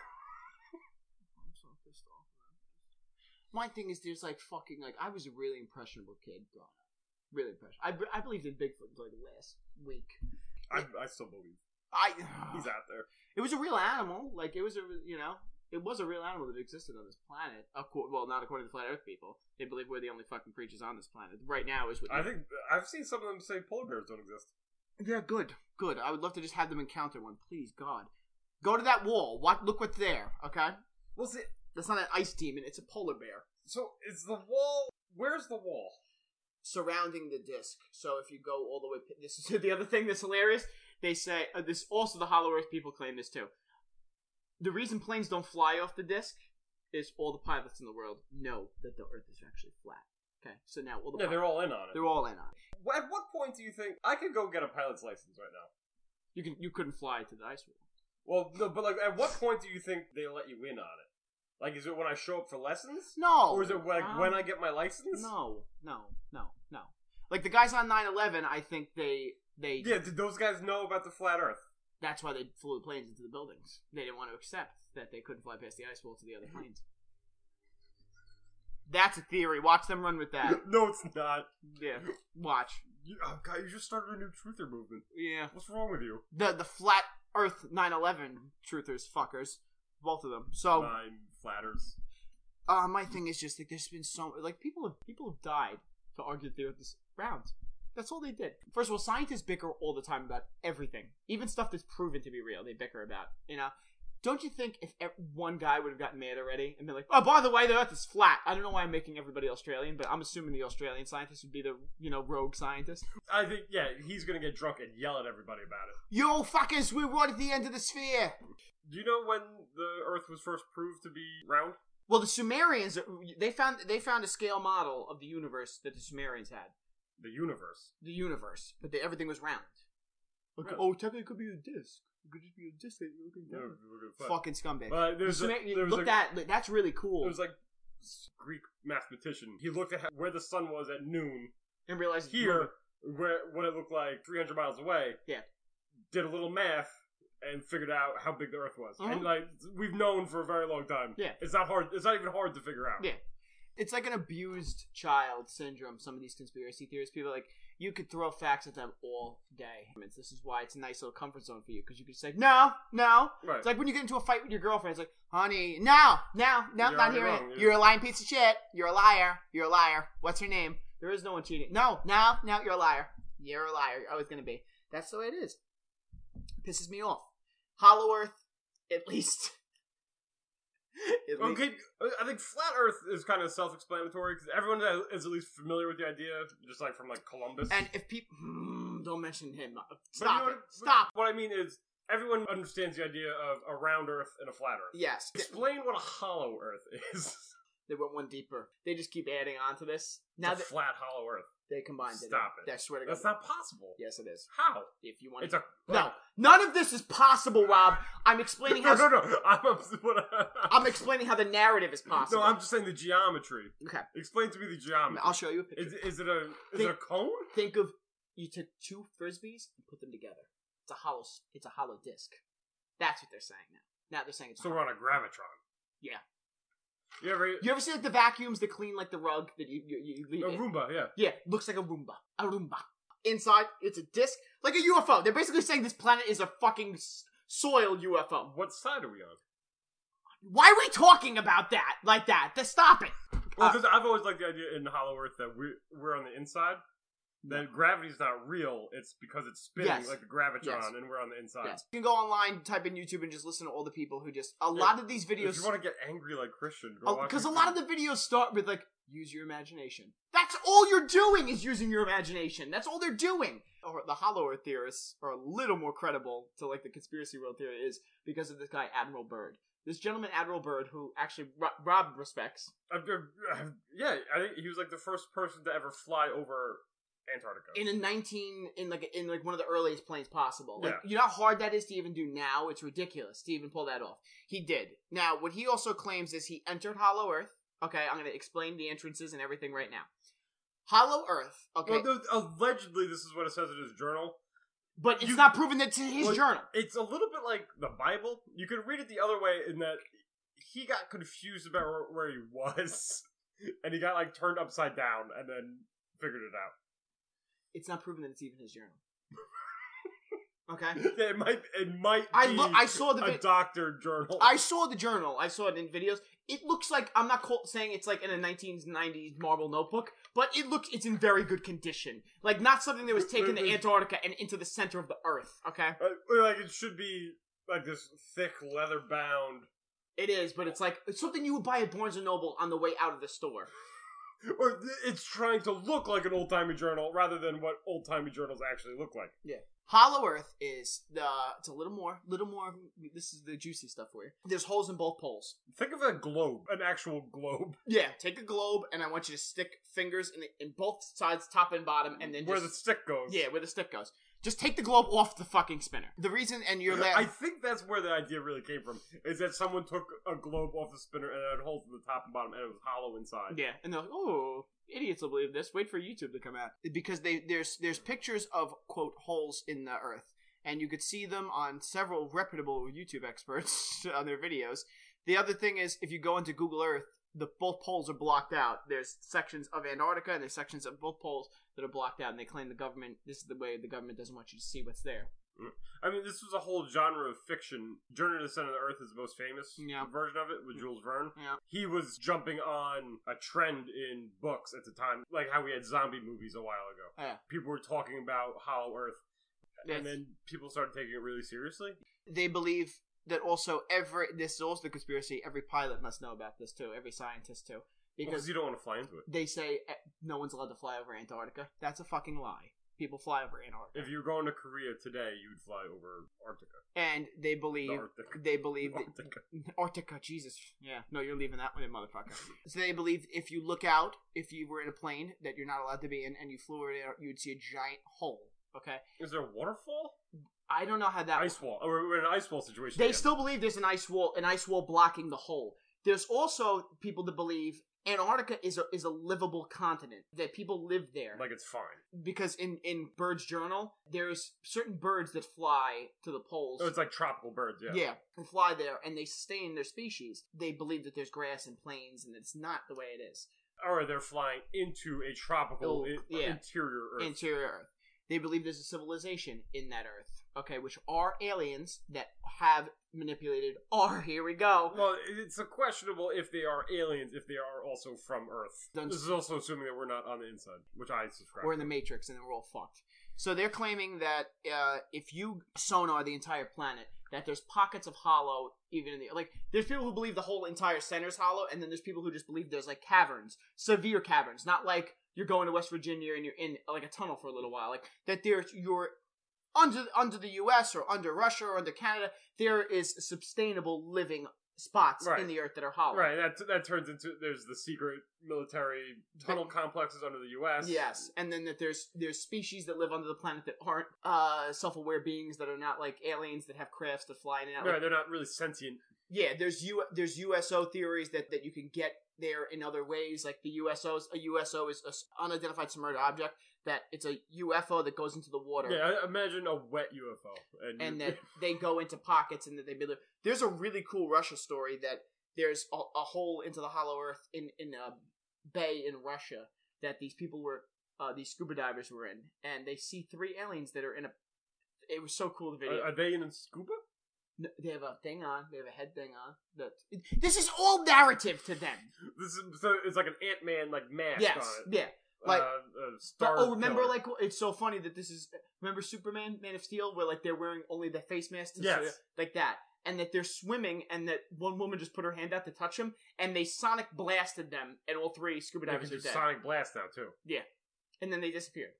I'm so pissed off about this. My thing is there's like fucking like I was a really impressionable kid growing up. Really impressionable. I, I believed in Bigfoot until like last week. I, I still believe I he's out there. It was a real animal. Like it was a you know it was a real animal that existed on this planet. Acco- well, not according to flat Earth people. They believe we're the only fucking creatures on this planet right now. Is what I think I've seen some of them say polar bears don't exist. Yeah, good, good. I would love to just have them encounter one. Please, God, go to that wall. What? Look what's there. Okay, Well, see, that's not an ice demon. It's a polar bear so is the wall? Where's the wall? surrounding the disc. So if you go all the way, this is the other thing that's hilarious. They say uh, this. Also, the Hollow Earth people claim this too. The reason planes don't fly off the disc is all the pilots in the world know that the Earth is actually flat. Okay, so now all the Yeah, pi- they're all in on it. they're all in on it. At what point do you think I could go get a pilot's license right now? You can you couldn't fly to the ice wall. Well, no, but like, at what point do you think they let you in on it? Like, is it when I show up for lessons? No, Or is it like um, when I get my license? No, no, no, no. Like the guys on nine eleven, I think they they Yeah, did those guys know about the flat Earth? that's why they flew the planes into the buildings. They didn't want to accept that they couldn't fly past the ice wall to the other planes. That's a theory. Watch them run with that. No, it's not. Yeah, watch. You, oh god, you just started a new truther movement. Yeah, What's wrong with you? the the flat Earth nine eleven truthers, fuckers, both of them. So, Nine flatters. uh, my thing is just like there's been so like people have people have died to argue the Earth is round. That's all they did. First of all, scientists bicker all the time about everything, even stuff that's proven to be real. They bicker about. You know, don't you think if ev- one guy would have gotten mad already and been like, "Oh, by the way, the Earth is flat." I don't know why I'm making everybody Australian, but I'm assuming the Australian scientist would be the you know rogue scientist. I think yeah, he's gonna get drunk and yell at everybody about it. Yo, fuckers, we're right at the end of the sphere. Do you know when the Earth was first proved to be round? Well, the Sumerians they found they found a scale model of the universe that the Sumerians had. The universe. The universe, but they, everything was round. Okay. Really? Oh, technically, it could be a disc. It could just be a disc that you're looking down. Yeah, Fucking scumbag. Well, there's The a, Sumer- there was look a, at that's really cool. It was like Greek mathematician. He looked at how, where the sun was at noon. And realized Here, where what it looked like three hundred miles away. Yeah. Did a little math and figured out how big the Earth was. Uh-huh. And like we've known for a very long time. Yeah. It's not hard. It's not even hard to figure out. Yeah. It's like an abused child syndrome. Some of these conspiracy theorists, people are like, you could throw facts at them all day. This is why it's a nice little comfort zone for you, because you could say, no, no. Right. It's like when you get into a fight with your girlfriend, it's like, honey, no, no, no, You're not already hearing wrong. it. You're- You're a lying piece of shit. You're a liar. You're a liar. What's your name? There is no one cheating. No, no, no, you're a liar. You're a liar. You're always going to be. That's the way it is. It pisses me off. Hollow Earth, at least. At least- Okay, I think flat Earth is kind of self-explanatory because everyone is at least familiar with the idea, just like from like Columbus. And if people hmm, don't mention him, But stop you know it. what- Stop. What I mean is, everyone understands the idea of a round Earth and a flat Earth. Yes, Explain what a hollow Earth is. they went one deeper. They just keep adding on to this. Now Now it's a that flat hollow Earth. they combined Stop it. it. I swear to God. That's not possible. Yes, it is. How? If you want, It's a no. None of this is possible, Rob. I'm explaining how. no, no, no. I'm, I'm, I'm explaining how the narrative is possible. No, I'm just saying the geometry. Okay. Explain to me the geometry. I'll show you a picture. Is, is it a is Think- it a cone? Think of you took two frisbees and put them together. It's a hollow. It's a hollow disc. That's what they're saying now. Now they're saying it's. So a we're on a gravitron. Yeah. You ever You ever see like the vacuums that clean like the rug that you you, you leave? a Roomba? Yeah. Yeah, looks like a Roomba. A Roomba. Inside, it's a disc, like a U F O. They're basically saying this planet is a fucking s- soil U F O. What side are we on? Why are we talking about that like that? Just stop it. Well, Uh, because I've always liked the idea in Hollow Earth that we we're on the inside. That gravity's not real. It's because it's spinning Yes. like the gravitron, Yes. and we're on the inside. Yes. You can go online, type in YouTube, and just listen to all the people who just. A lot of these If videos. you want to get angry like Christian, go watch Because a YouTube. lot of the videos start with, like, use your imagination. That's all you're doing is using your imagination. That's all they're doing. Or the Hollow Earth theorists are a little more credible to, like, the conspiracy world theory is because of this guy, Admiral Byrd. This gentleman, Admiral Byrd, who actually Rob, Rob respects. I've- I've- yeah, I think he was like the first person to ever fly over Antarctica. In a nineteen, in like in like one of the earliest planes possible. Like, Yeah. you know how hard that is to even do now? It's ridiculous to even pull that off. He did. Now, what he also claims is he entered Hollow Earth. Okay, I'm going to explain the entrances and everything right now. Hollow Earth, okay, Well, th- allegedly, this is what it says in his journal. but it's you- not proven that to his Well, journal. It's a little bit like the Bible. You could read it the other way in that he got confused about where, where he was, and he got like turned upside down, and then figured it out. It's not proven that it's even his journal. Okay, Yeah, it might. It might. I be look- I saw the a vi- doctored journal. I saw the journal. I saw it in videos. It looks like I'm not call, saying it's like in a nineteen nineties marble notebook, but it looks it's in very good condition. Like not something that was taken to Antarctica and into the center of the Earth. Okay, Uh, like it should be like this thick leather bound, it is, but it's like it's something you would buy at Barnes and Noble on the way out of the store. or th- it's trying to look like an old timey journal rather than what old timey journals actually look like. Yeah. Hollow Earth is the it's a little more, little more. This is the juicy stuff for you. There's holes in both poles. Think of a globe, an actual globe, Yeah, take a globe and I want you to stick fingers in, in both sides, top and bottom, and then where just, the stick goes. yeah, where the stick goes. Just take the globe off the fucking spinner. The reason, and you're I la- think that's where the idea really came from. Is that someone took a globe off the spinner and it had holes in the top and bottom, and it was hollow inside. yeah, and they're like, oh, idiots will believe this. Wait for YouTube to come out because they there's there's pictures of quote holes in the earth, and you could see them on several reputable YouTube experts on their videos. The other thing is, if you go into Google Earth, the both poles are blocked out. There's sections of Antarctica and there's sections of both poles that are blocked out, and they claim the government. This is the way the government doesn't want you to see what's there. I mean, this was a whole genre of fiction. Journey to the Center of the Earth is the most famous Yeah. version of it with Jules Verne. Yeah. He was jumping on a trend in books at the time, like how we had zombie movies a while ago. Yeah. People were talking about Hollow Earth, Yes. and then people started taking it really seriously. They believe that also every, this is also the conspiracy, every pilot must know about this too, every scientist too. Because Because you don't want to fly into it. they say eh, no one's allowed to fly over Antarctica. That's a fucking lie. People fly over Antarctica. If you were going to Korea today, you would fly over Antarctica. And they believe, The Arctic. they believe that Antarctica. Antarctica, Jesus. Yeah, no, you're leaving that one in, motherfucker. So they believe if you look out, if you were in a plane that you're not allowed to be in, and you flew over there, you would see a giant hole. Okay? Is there a waterfall? I don't know how that Ice wall. Oh, we're in an ice wall situation. They again. still believe there's an ice wall, an ice wall blocking the hole. There's also people that believe Antarctica is a is a livable continent, that people live there. Like it's fine. Because in, in Bird's Journal, there's certain birds that fly to the poles. Oh, it's like tropical birds, yeah. Yeah, and fly there, and they sustain their species. They believe that there's grass and plains, and it's not the way it is. Or they're flying into a tropical Oh, in- yeah. interior Earth. Interior Earth. They believe there's a civilization in that Earth, okay, which are aliens that have manipulated. Or here we go. Well, it's a questionable if they are aliens, if they are also from Earth. Don't- This is also assuming that we're not on the inside, which I subscribe We're in to. the Matrix, and then we're all fucked. So they're claiming that uh, if you sonar the entire planet, that there's pockets of hollow, even in the like. There's people who believe the whole entire center's hollow, and then there's people who just believe there's like caverns, severe caverns, not like you're going to West Virginia and you're in like a tunnel for a little while. Like that, there's you're under under the U S or under Russia or under Canada. There is sustainable living spots Right. in the earth that are hollow. Right, that that turns into there's the secret military tunnel complexes under the U S. Yes, and then that there's there's species that live under the planet that aren't uh, self-aware beings, that are not like aliens that have crafts that fly in and out. Right, Like, they're not really sentient. yeah, there's U there's U S O theories that, that you can get there in other ways. Like the U S Os, a U S O is an unidentified submerged object that it's a U F O that goes into the water. Yeah, I- imagine a wet U F O. And, And you- that they go into pockets, and that they build. There's a really cool Russia story that there's a, a hole into the hollow earth in in a bay in Russia that these people were uh, these scuba divers were in, and they see three aliens that are in a. It was so cool, the video. are, are they in scuba? No, they have a thing on. They have a head thing on. That this is all narrative to them. This is so it's like an Ant-Man like mask Yes, on it. yeah. Like, uh, uh, But, Star oh, remember, Killer. like, it's so funny that this is. Remember Superman, Man of Steel, where, like, they're wearing only the face mask? To Yes. show- like that. And that they're swimming, and that one woman just put her hand out to touch him, and they sonic blasted them, and all three scuba They divers can are do dead. Sonic Blast now too. And then they disappeared.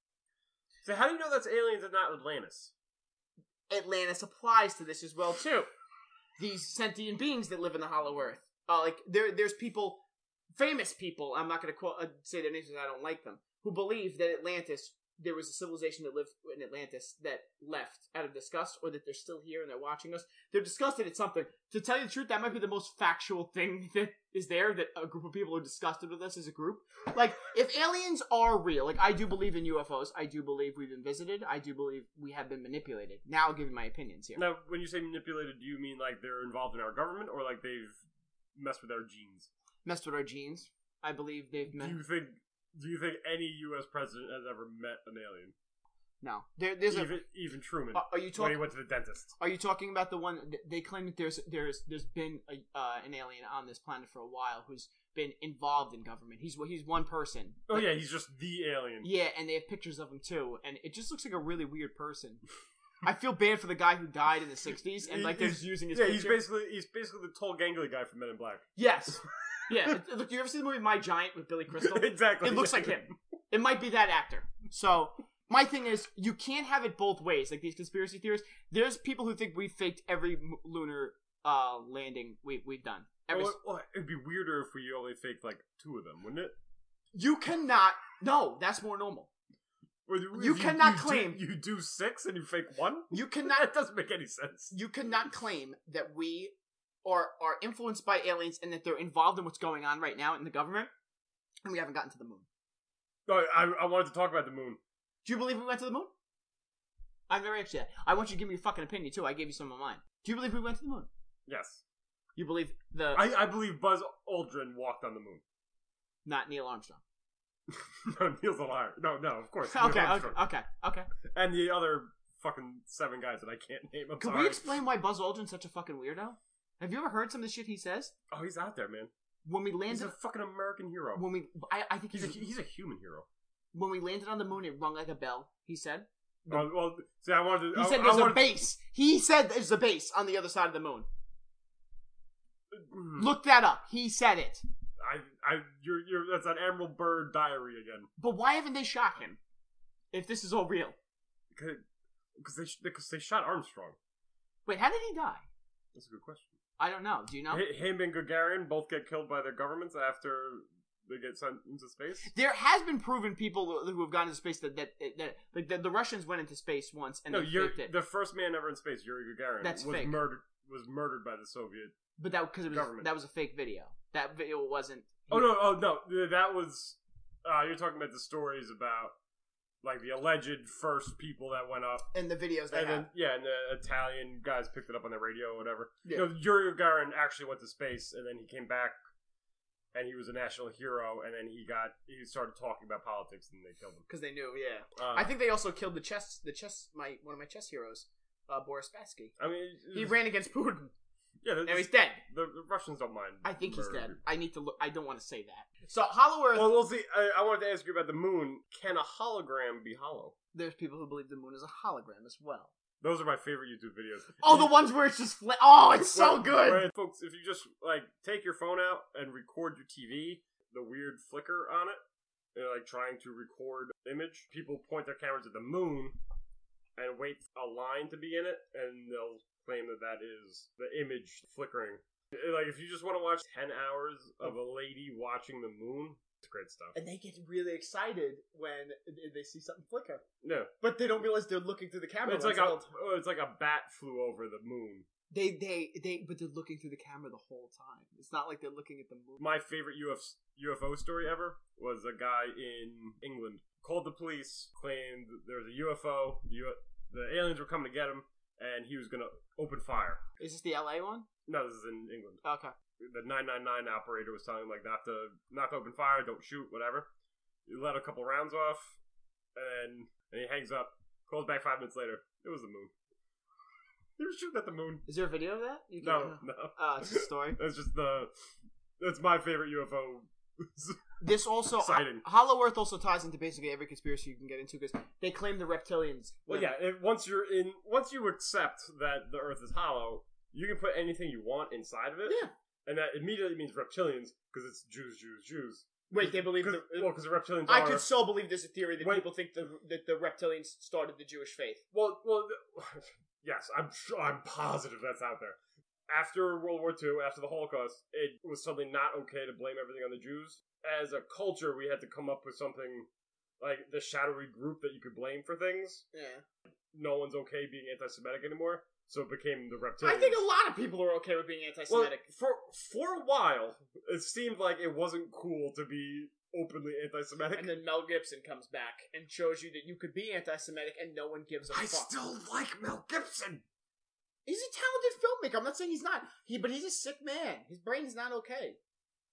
So how do you know that's aliens and not Atlantis? Atlantis applies to this as well, too. These sentient beings that live in the Hollow Earth. Uh, like, there, there's people, famous people, I'm not going to quote, uh, say their names because I don't like them, who believe that Atlantis, there was a civilization that lived in Atlantis that left out of disgust, or that they're still here and they're watching us. They're disgusted at something. To tell you the truth, that might be the most factual thing that is there, that a group of people are disgusted with us as a group. Like, if aliens are real, like, I do believe in U F Os, I do believe we've been visited, I do believe we have been manipulated. Now I'll give you my opinions here. Now, when you say manipulated, do you mean like they're involved in our government, or like they've messed with our genes? Messed with our genes. I believe they've met. Do you think? Do you think any U S president has ever met an alien? No, there, there's even, a. even Truman, Uh, are you when talking? he went to the dentist. Are you talking about the one th- they claim that there's there's there's been a, uh, an alien on this planet for a while who's been involved in government? He's he's one person. Oh yeah, he's just the alien. Yeah, and they have pictures of him too, and it just looks like a really weird person. I feel bad for the guy who died in the sixties, and like they're He's- just using his Yeah, picture. he's basically he's basically the tall, gangly guy from Men in Black. Yes. Yeah. it- Look, you ever see the movie My Giant with Billy Crystal? Exactly. It looks like him. It might be that actor. So my thing is, you can't have it both ways. Like these conspiracy theorists, there's people who think we faked every m- lunar uh, landing we we've done. Every, Well, well, it'd be weirder if we only faked like two of them, wouldn't it? you cannot. No, that's more normal. Or if You cannot do- claim- you do six and you fake one. You That cannot. doesn't make any sense. You cannot claim that we are are influenced by aliens and that they're involved in what's going on right now in the government, and we haven't gotten to the moon. Oh, I, I wanted to talk about the moon. Do you believe we went to the moon? I'm very interested. I want you to give me your fucking opinion too. I gave you some of mine. Do you believe we went to the moon? Yes, You believe the I, I believe Buzz Aldrin walked on the moon. not Neil Armstrong? No, Neil's a liar. No, no, of course. Neil Okay, okay, Armstrong. okay, okay. And the other fucking seven guys that I can't name. I'm Can sorry. we explain why Buzz Aldrin's such a fucking weirdo? Have you ever heard some of the shit he says? Oh, he's out there, man. When we He's landed, a fucking American hero. when we, I, I think He's he's a, a, he's a human hero. when we landed on the moon, it rung like a bell. He said. Oh, well, see, I wanted to. He I, said I there's wanted, a base. He said there's a base on the other side of the moon. Mm. Look that up. He said it. I, I, you're, you're. That's an Admiral Byrd diary again. But why haven't they shot him? If this is all real. Because they, because they shot Armstrong. Wait, how did he die? That's a good question. I don't know. Do you know? H- Him and Gagarin both get killed by their governments after they get sent into space. There has been proven people who have gone into space that that, that like the, the Russians went into space once and no, they Yuri, faked it. the first man ever in space, Yuri Gagarin, That's was fake. murdered. Was murdered by the Soviet. But that because it was government. that was a fake video. That video wasn't. Oh no! Oh no! That was. Uh, you're talking about the stories about like the alleged first people that went up. And the videos they And have. then, yeah, and the Italian guys picked it up on the radio or whatever. Yeah. You know, Yuri Gagarin actually went to space, and then he came back, and he was a national hero, and then he got he started talking about politics, and they killed him. Because they knew, yeah. Uh, I think they also killed the chess, the chess, my one of my chess heroes, uh, Boris Spassky. I mean, He ran against Putin. Yeah, Now he's dead. The, the Russians don't mind. I think he's murdering dead. people. I need to look. I don't want to say that. So Hollow Earth. Well, we'll see. I, I wanted to ask you about the moon. Can a hologram be hollow? There's people who believe the moon is a hologram as well. Those are my favorite YouTube videos. Oh, the ones where it's just fla- oh, it's so Where- good. where, folks, if you just like take your phone out and record your T V, the weird flicker on it, and like trying to record image, people point their cameras at the moon and wait a line to be in it, and they'll claim that that is the image flickering. Like if you just want to watch ten hours of a lady watching the moon, it's great stuff. And they get really excited when they see something flicker, No, but they don't realize they're looking through the camera. it's like a oh, it's like a bat flew over the moon. They, they, they, but they're looking through the camera the whole time. It's not like they're looking at the moon. My favorite U F, U F O story ever was a guy in England called the police, claimed there was a U F O, the, U- the aliens were coming to get him, and he was going to open fire. Is this the L A one? No, this is in England. Okay. The nine nine nine operator was telling him like not to not to open fire, don't shoot, whatever. He let a couple rounds off, and and he hangs up. Calls back five minutes later. It was the moon. He was shooting at the moon. Is there a video of that? You No, no. Uh, it's a story. That's just the. That's my favorite U F O. This also Sighting. Hollow Earth also ties into basically every conspiracy you can get into because they claim the reptilians. Well, yeah. If, once you're in, once you accept that the Earth is hollow, you can put anything you want inside of it. Yeah. And that immediately means reptilians because it's Jews, Jews, Jews. Wait, they believe Cause, the. well, because the reptilians I are. could so believe there's a theory that Wait. people think the, that the reptilians started the Jewish faith. Well, well, th- yes, I'm sure, I'm positive that's out there. After World War Two, after the Holocaust, it was something not okay to blame everything on the Jews. As a culture, we had to come up with something like the shadowy group that you could blame for things. Yeah. No one's okay being anti-Semitic anymore, so it became the reptilians. I think a lot of people are okay with being Well, anti-Semitic. for for a while, it seemed like it wasn't cool to be openly anti-Semitic. And then Mel Gibson comes back and shows you that you could be anti-Semitic and no one gives a I fuck. still like Mel Gibson. He's a talented filmmaker. I'm not saying he's not. He, but he's a sick man. His brain's not okay.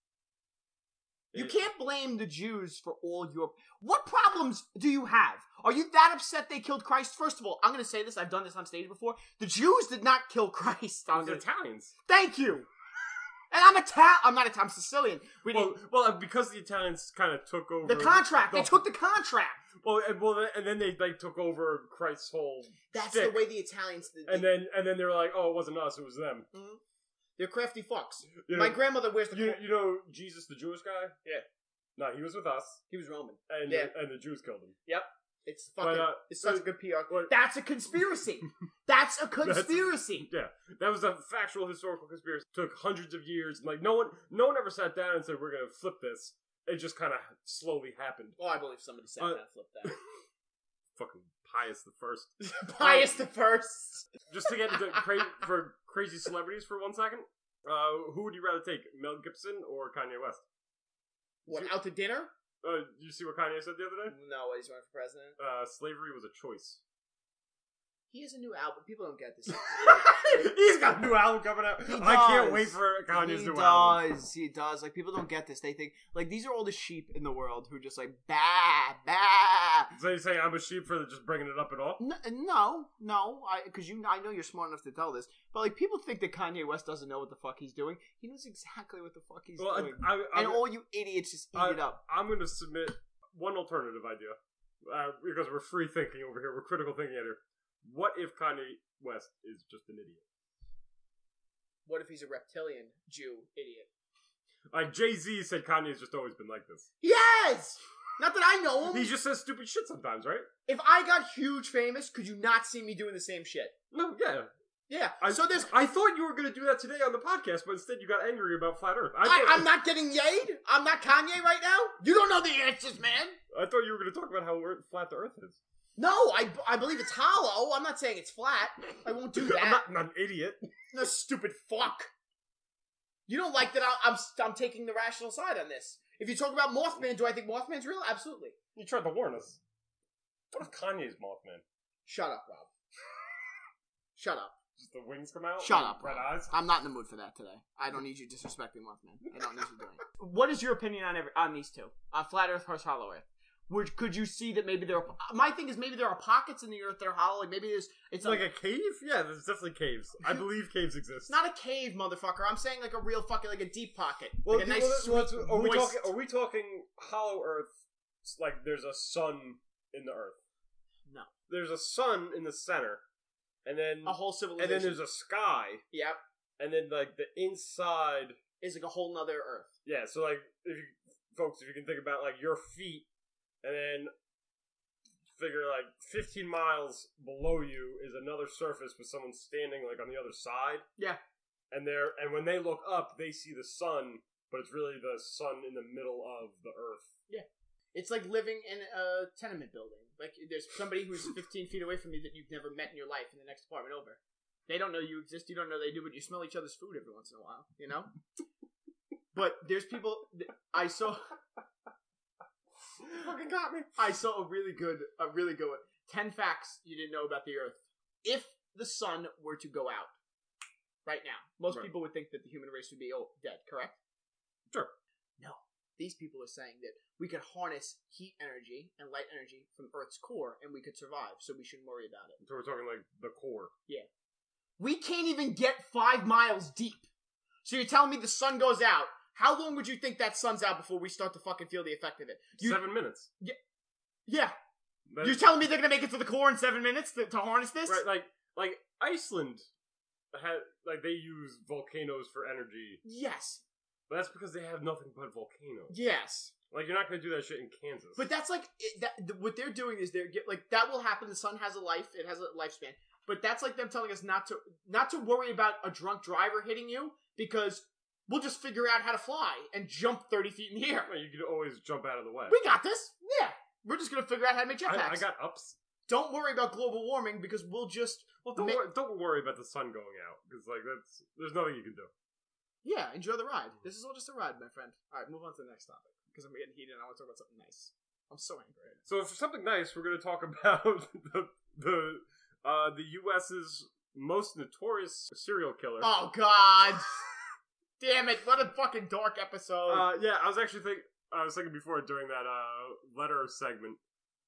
You It- can't blame the Jews for all your... What problems do you have? Are you that upset they killed Christ? First of all, I'm going to say this. I've done this on stage before. The Jews did not kill Christ. I'm The gonna... Italians. Thank you. And I'm Italian. I'm not Italian. I'm Sicilian. We Well, didn't... well, because the Italians kind of took over The contract. the- They took the contract. Well, and, well, and then they like took over Christ's whole. That's shtick. the way the Italians... Did. And then and then they were like, "Oh, it wasn't us; it was them." Mhm. They're crafty fucks. You know, My grandmother wears the... you, you know Jesus, the Jewish guy. Yeah. No, he was with us, He was Roman. and Yeah. and the Jews killed him. It's fucking... But, uh, it's such a good P R. what- That's a conspiracy. That's a conspiracy. Yeah, that was a factual historical conspiracy. Took hundreds of years. Like no one, no one ever sat down and said we're gonna flip this. It just kind of slowly happened. Oh, I believe somebody sat Uh, down and flipped that. Fucking Pius the First. Pius the First. Just to get into cra- for crazy celebrities for one second. Uh, who would you rather take, Mel Gibson or Kanye West? What, out to dinner? Uh, did you see what Kanye said the other day? No, he's running for president. Uh, slavery was a choice. He has a new album. People don't get this. He's got a new album coming out. He I can't does. wait for Kanye's he new does. album. He does. Like, people don't get this. They think, like, these are all the sheep in the world who just, like, bah, bah. So you saying I'm a sheep for just bringing it up at all? No, no, no, I because you, I know you're smart enough to tell this, but like people think that Kanye West doesn't know what the fuck he's doing. He knows exactly what the fuck he's Well, doing, I, I, and I, all you idiots just eat I, it up. I'm going to submit one alternative idea uh, because we're free thinking over here. We're critical thinking here. What if Kanye West is just an idiot? What if he's a reptilian Jew idiot? Like Jay-Z said, Kanye's just always been like this. Yes. Not that I know him. He just says stupid shit sometimes, right? If I got huge famous, could you not see me doing the same shit? No, yeah. Yeah. I, so there's. I thought you were going to do that today on the podcast, but instead you got angry about Flat Earth. I, I, thought, I'm not getting yayed. I'm not Kanye right now. You don't know the answers, man. I thought you were going to talk about how earth, flat the Earth is. No, I, I believe it's hollow. I'm not saying it's flat. I won't do that. I'm not, I'm not an idiot. No stupid fuck. You don't like that I- I'm I'm taking the rational side on this. If you talk about Mothman, do I think Mothman's real? Absolutely. You tried to warn us. What if Kanye's Mothman? Shut up, Rob. Shut up. Just the wings come out? Shut up, Red Rob. eyes? I'm not in the mood for that today. I don't need you disrespecting Mothman. I don't need you doing it. What is your opinion on every, on these two? On Flat Earth versus Hollow Earth? Would, could you see that maybe there are... My thing is maybe there are pockets in the Earth that are hollow. Like maybe there's... It's It's like a cave? Yeah, there's definitely caves. I believe caves exist. It's not a cave, motherfucker. I'm saying like a real fucking... Like a deep pocket. Well, like a nice, well, sweet, well, are we moist... talking? Are we talking hollow Earth? Like there's a sun in the Earth. No. There's a sun in the center, and then A whole civilization. and then there's a sky, Yep. and then like the inside. Is like a whole nother Earth. Yeah, so like if you folks, if you can think about like your feet, and then figure like fifteen miles below you is another surface with someone standing like on the other side. Yeah. And they're and when they look up, they see the sun, but it's really the sun in the middle of the Earth. Yeah. It's like living in a tenement building. Like, there's somebody who's fifteen feet away from you that you've never met in your life in the next apartment over. They don't know you exist, you don't know they do, but you smell each other's food every once in a while, you know? But there's people... I saw... You fucking got me. I saw a really good, a really good one. Ten facts you didn't know about the Earth. If the sun were to go out right now, most Right. people would think that the human race would be oh, dead, correct? Sure. No. These people are saying that we could harness heat energy and light energy from Earth's core and we could survive, so we shouldn't worry about it. So we're talking like the core. We can't even get five miles deep. So you're telling me the sun goes out. How long would you think that sun's out before we start to fucking feel the effect of it? You, Seven minutes. yeah. That- You're telling me they're gonna make it to the core in seven minutes to, to harness this? right? Like like Iceland had like they use volcanoes for energy, Yes. but that's because they have nothing but volcanoes. Yes. Like you're not gonna do that shit in Kansas. But that's like it, that. th- What they're doing is they're get, like that will happen. The sun has a life; it has a lifespan. But that's like them telling us not to not to worry about a drunk driver hitting you because we'll just figure out how to fly and jump thirty feet in the air. Well, you could always jump out of the way. We got this. Yeah, we're just gonna figure out how to make I, jetpacks. I got ups. Don't worry about global warming because we'll just Well, don't ma- worry, don't worry about the sun going out because like that's there's nothing you can do. yeah enjoy the ride. This is all just a ride, my friend. All right, move on to the next topic because I'm getting heated and I want to talk about something nice. I'm so angry. So for something nice, we're going to talk about the the uh, the U S's most notorious serial killer. Oh God! Damn it! What a fucking dark episode. Uh, yeah, I was actually think I was thinking before during that uh, letter segment.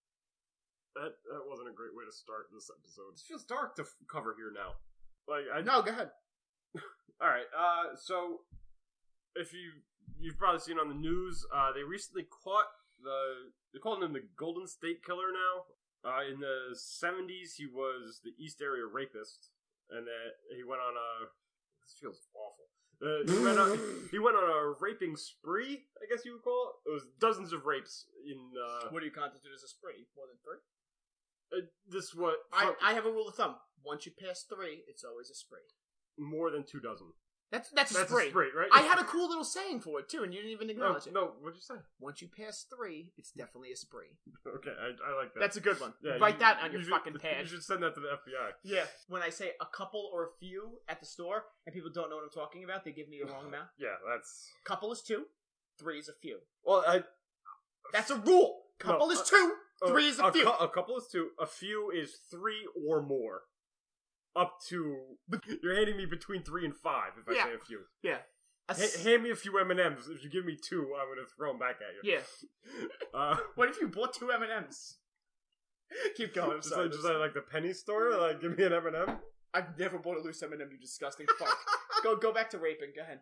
That that wasn't a great way to start this episode. It feels dark to f- cover here now. Like I no, go ahead. All right. Uh, so if you you've probably seen on the news, uh, they recently caught the they're calling him the Golden State Killer now. Uh, in the seventies, he was the East Area rapist, and that he went on a. This feels awful. Uh, he went on he went on a raping spree, I guess you would call it. It was dozens of rapes in. Uh, What do you constitute as a spree? More than three? uh, this what I, I have a rule of thumb. Once you pass three, it's always a spree. more than two dozen. That's that's a That's spree. a spree, right? I had a cool little saying for it too, and you didn't even no, acknowledge it. no. What'd you say? Once you pass three, it's definitely a spree. Okay, I, I like that. That's a good one. Yeah, Write you- that on you your should- fucking pad. You should send that to the F B I. Yeah. When I say a couple or a few at the store, and people don't know what I'm talking about, they give me the wrong amount. Yeah, that's Couple is two. Three is a few. well. I That's a rule. Couple No, is uh, two. Three is a few. cou- a couple is two. A few is three or more. Up to you're handing me between three and five if I Yeah. say a few. Yeah. A Ha- s- hand me a few M and M's. If you give me two, I'm gonna throw them back at you. yeah. Uh, What if you bought two M and M's? Keep going. I'm just sorry. like, just like, like the penny store. Like, give me an M and M. I've never bought a loose M and M. You disgusting fuck. go go back to raping. Go ahead.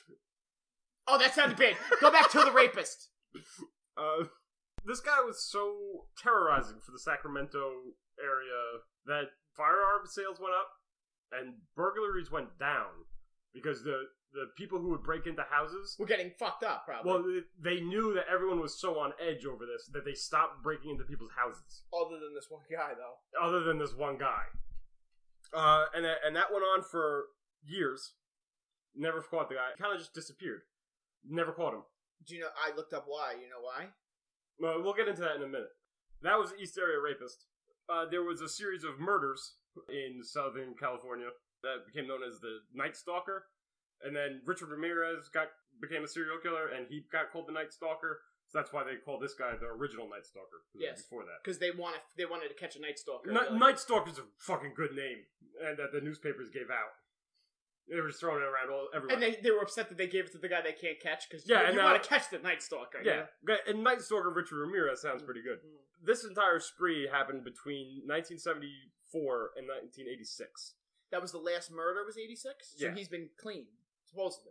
Oh, that sounded bad. Go back to the rapist. Uh, this guy was so terrorizing for the Sacramento area that firearm sales went up and burglaries went down because the the people who would break into houses, We're getting fucked up, probably. well, they, they knew that everyone was so on edge over this that they stopped breaking into people's houses. Other than this one guy, though. Other than this one guy, uh, and that, and that went on for years. Never caught the guy. Kind of just disappeared. Never caught him. Do you know? I looked up why. You know why? Well, we'll get into that in a minute. That was the East Area Rapist. Uh, there was a series of murders in Southern California that became known as the Night Stalker. And then Richard Ramirez got became a serial killer, and he got called the Night Stalker. So that's why they called this guy the original Night Stalker. Yes. Before that. Because they want they wanted to catch a night stalker. Ni- really. Night Stalker's a fucking good name, and that the newspapers gave out. They were just throwing it around all everywhere. And they, they were upset that they gave it to the guy they can't catch because Yeah, you, and you now- want to catch the night stalker. yeah, and Night Stalker Richard Ramirez sounds pretty good. Mm. This entire spree happened between nineteen seventy-four and nineteen eighty-six. That was the last murder. Was eighty-six. So Yeah. he's been clean, supposedly.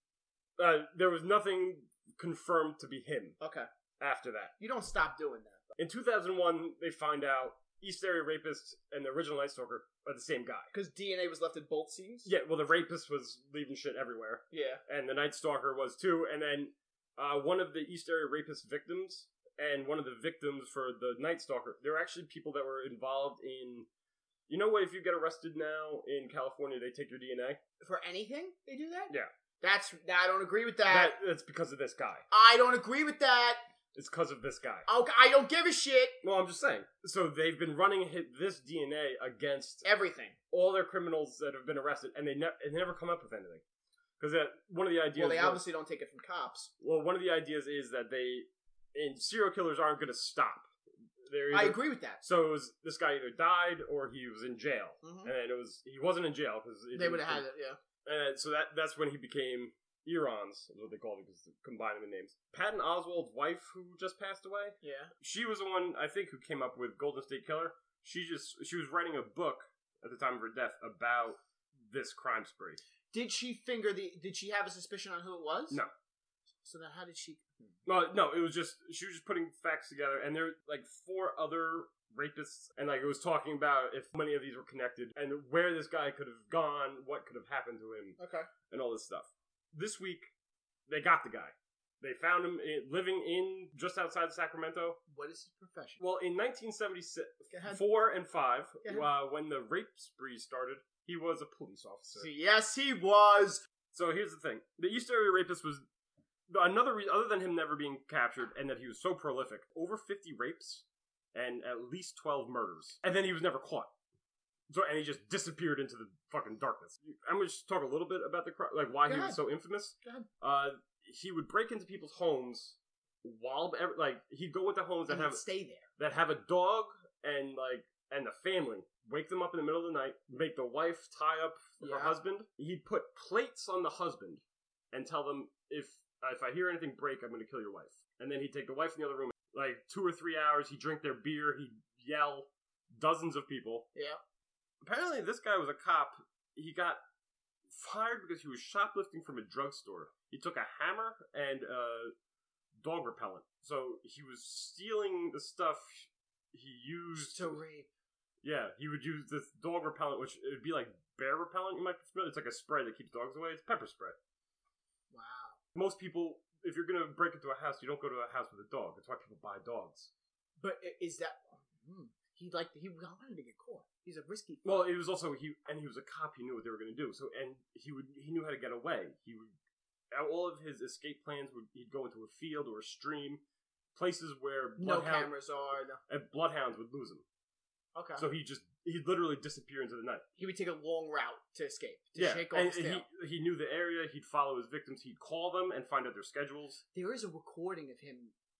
Uh, there was nothing confirmed to be him Okay. after that. You don't stop doing that. In two thousand one, they find out East Area Rapist and the original Night Stalker are the same guy. Because D N A was left at both scenes. Yeah, well, the rapist was leaving shit everywhere, Yeah. and the Night Stalker was too. And then uh, one of the East Area Rapist victims and one of the victims for the Night Stalker, there were actually people that were involved in. You know what? If you get arrested now in California, they take your D N A. For anything, they do that. Yeah. That's. I don't agree with that. That that's because of this guy. I don't agree with that. It's because of this guy. Okay, I don't give a shit. Well, I'm just saying. So they've been running hit this D N A against Everything. all their criminals that have been arrested, and they, ne- they never come up with anything. Because one of the ideas. Well, they was- obviously don't take it from cops. well, one of the ideas is that they, and serial killers aren't going to stop. They're I either- agree with that. So it was, this guy either died or he was in jail, Mhm. and it was he wasn't in jail because They would have had it. Yeah. And so that that's when he became Erons, is what they called it, because combining the names. Patton Oswald's wife, who just passed away, Yeah. she was the one I think who came up with Golden State Killer. She just she was writing a book at the time of her death about this crime spree. Did she finger the? Did she have a suspicion on who it was? No. So then, how did she? No, no, it was just she was just putting facts together, and there were like four other rapists, and like it was talking about if many of these were connected and where this guy could have gone, what could have happened to him, Okay. and all this stuff. This week, they got the guy. They found him in, living in just outside Sacramento. What is his profession? Well, in nineteen seventy-six, Go ahead. four and five, Go ahead. uh, when the rape spree started, he was a police officer. See, yes, he was. So here's the thing: the East Area Rapist was another re- other than him never being captured, and that he was so prolific, over fifty rapes and at least twelve murders, and then he was never caught. So and he just disappeared into the fucking darkness. I'm gonna just talk a little bit about the crime, like why Go he ahead. was so infamous. Go ahead. Uh, he would break into people's homes while ev- like he'd go into homes that And have he'd stay there. that have a dog and like and the family, wake them up in the middle of the night, make the wife tie up her Yeah. husband. He'd put plates on the husband and tell them if if I hear anything break, I'm going to kill your wife. And then he'd take the wife in the other room. Like two or three hours, he'd drink their beer, he'd yell, dozens of people. Yeah. Apparently, this guy was a cop. He got fired because he was shoplifting from a drugstore. He took a hammer and a dog repellent. So he was stealing the stuff he used To rape. Yeah, he would use this dog repellent, which it would be like bear repellent. You might be familiar. It's like a spray that keeps dogs away. It's pepper spray. Wow. Most people, if you're gonna break into a house, you don't go to a house with a dog. That's why people buy dogs. But i- is that? Hmm. He like he wanted to get caught. He's a risky. Well, it was also he, and he was a cop. He knew what they were gonna do. So, and he would he knew how to get away. He would all of his escape plans would he'd go into a field or a stream, places where No bloodhound- cameras are. No. and bloodhounds would lose him. Okay. So he just he'd literally disappear into the night. he would take a long route to escape. To Yeah, shake off and his tail. he he knew the area. He'd follow his victims. He'd call them and find out their schedules. There is a recording of him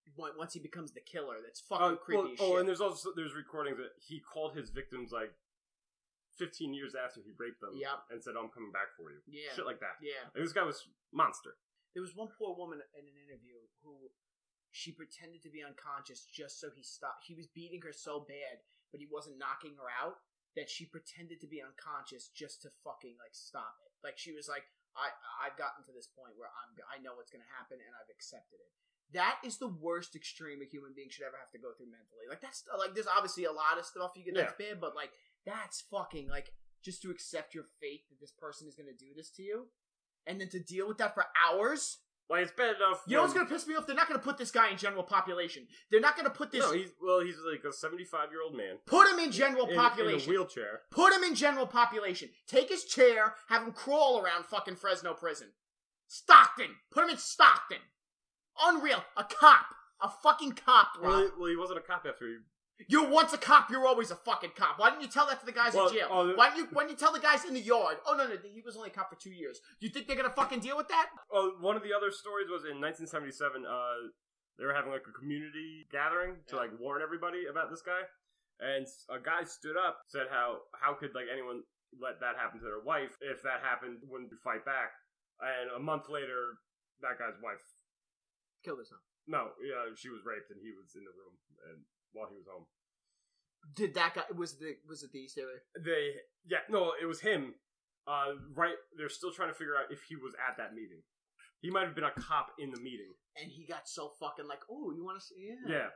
on- once he becomes the killer. That's Uh, fucking creepy well, as oh, shit. and there's also there's recordings that he called his victims like fifteen years after he raped them, Yep. and said, "I'm coming back for you." Yeah. Shit like that. Yeah. And this guy was monster. There was one poor woman in an interview who she pretended to be unconscious just so he stopped. He was beating her so bad, but he wasn't knocking her out, that she pretended to be unconscious just to fucking like stop it. Like she was like, I I've gotten to this point where I'm I know what's gonna happen and I've accepted it. That is the worst extreme a human being should ever have to go through mentally. Like that's like there's obviously a lot of stuff you get that's bad, but like that's fucking like just to accept your fate that this person is gonna do this to you, and then to deal with that for hours. Like it's bad enough. You know what's when- gonna piss me off? They're not gonna put this guy in general population. They're not gonna put this. No, he's well, he's like a seventy-five year old man Put him in general in, in population. a wheelchair. Put him in general population. Take his chair, have him crawl around fucking Fresno prison. Stockton. Put him in Stockton. Unreal. A cop. A fucking cop, Rob. Well, he, well, he wasn't a cop after he. You're once a cop, you're always a fucking cop. Why didn't you tell that to the guys Well, in jail? oh, the- Why didn't you, why didn't you tell the guys in the yard? Oh, no, no, he was only a cop for two years. You think they're gonna fucking deal with that? Well, one of the other stories was in nineteen seventy-seven. Uh, they were having like a community gathering to Yeah. like warn everybody about this guy, and a guy stood up, said how how could like anyone let that happen to their wife? If that happened, wouldn't we fight back? And a month later, that guy's wife, Kill this, huh? no, yeah, she was raped, and he was in the room, and while he was home. Did that guy, was the, was it the sailor? They, yeah, no, it was him. Uh, right, they're still trying to figure out if he was at that meeting. He might have been a cop in the meeting. And he got so fucking like, oh, you wanna see? Yeah. Yeah.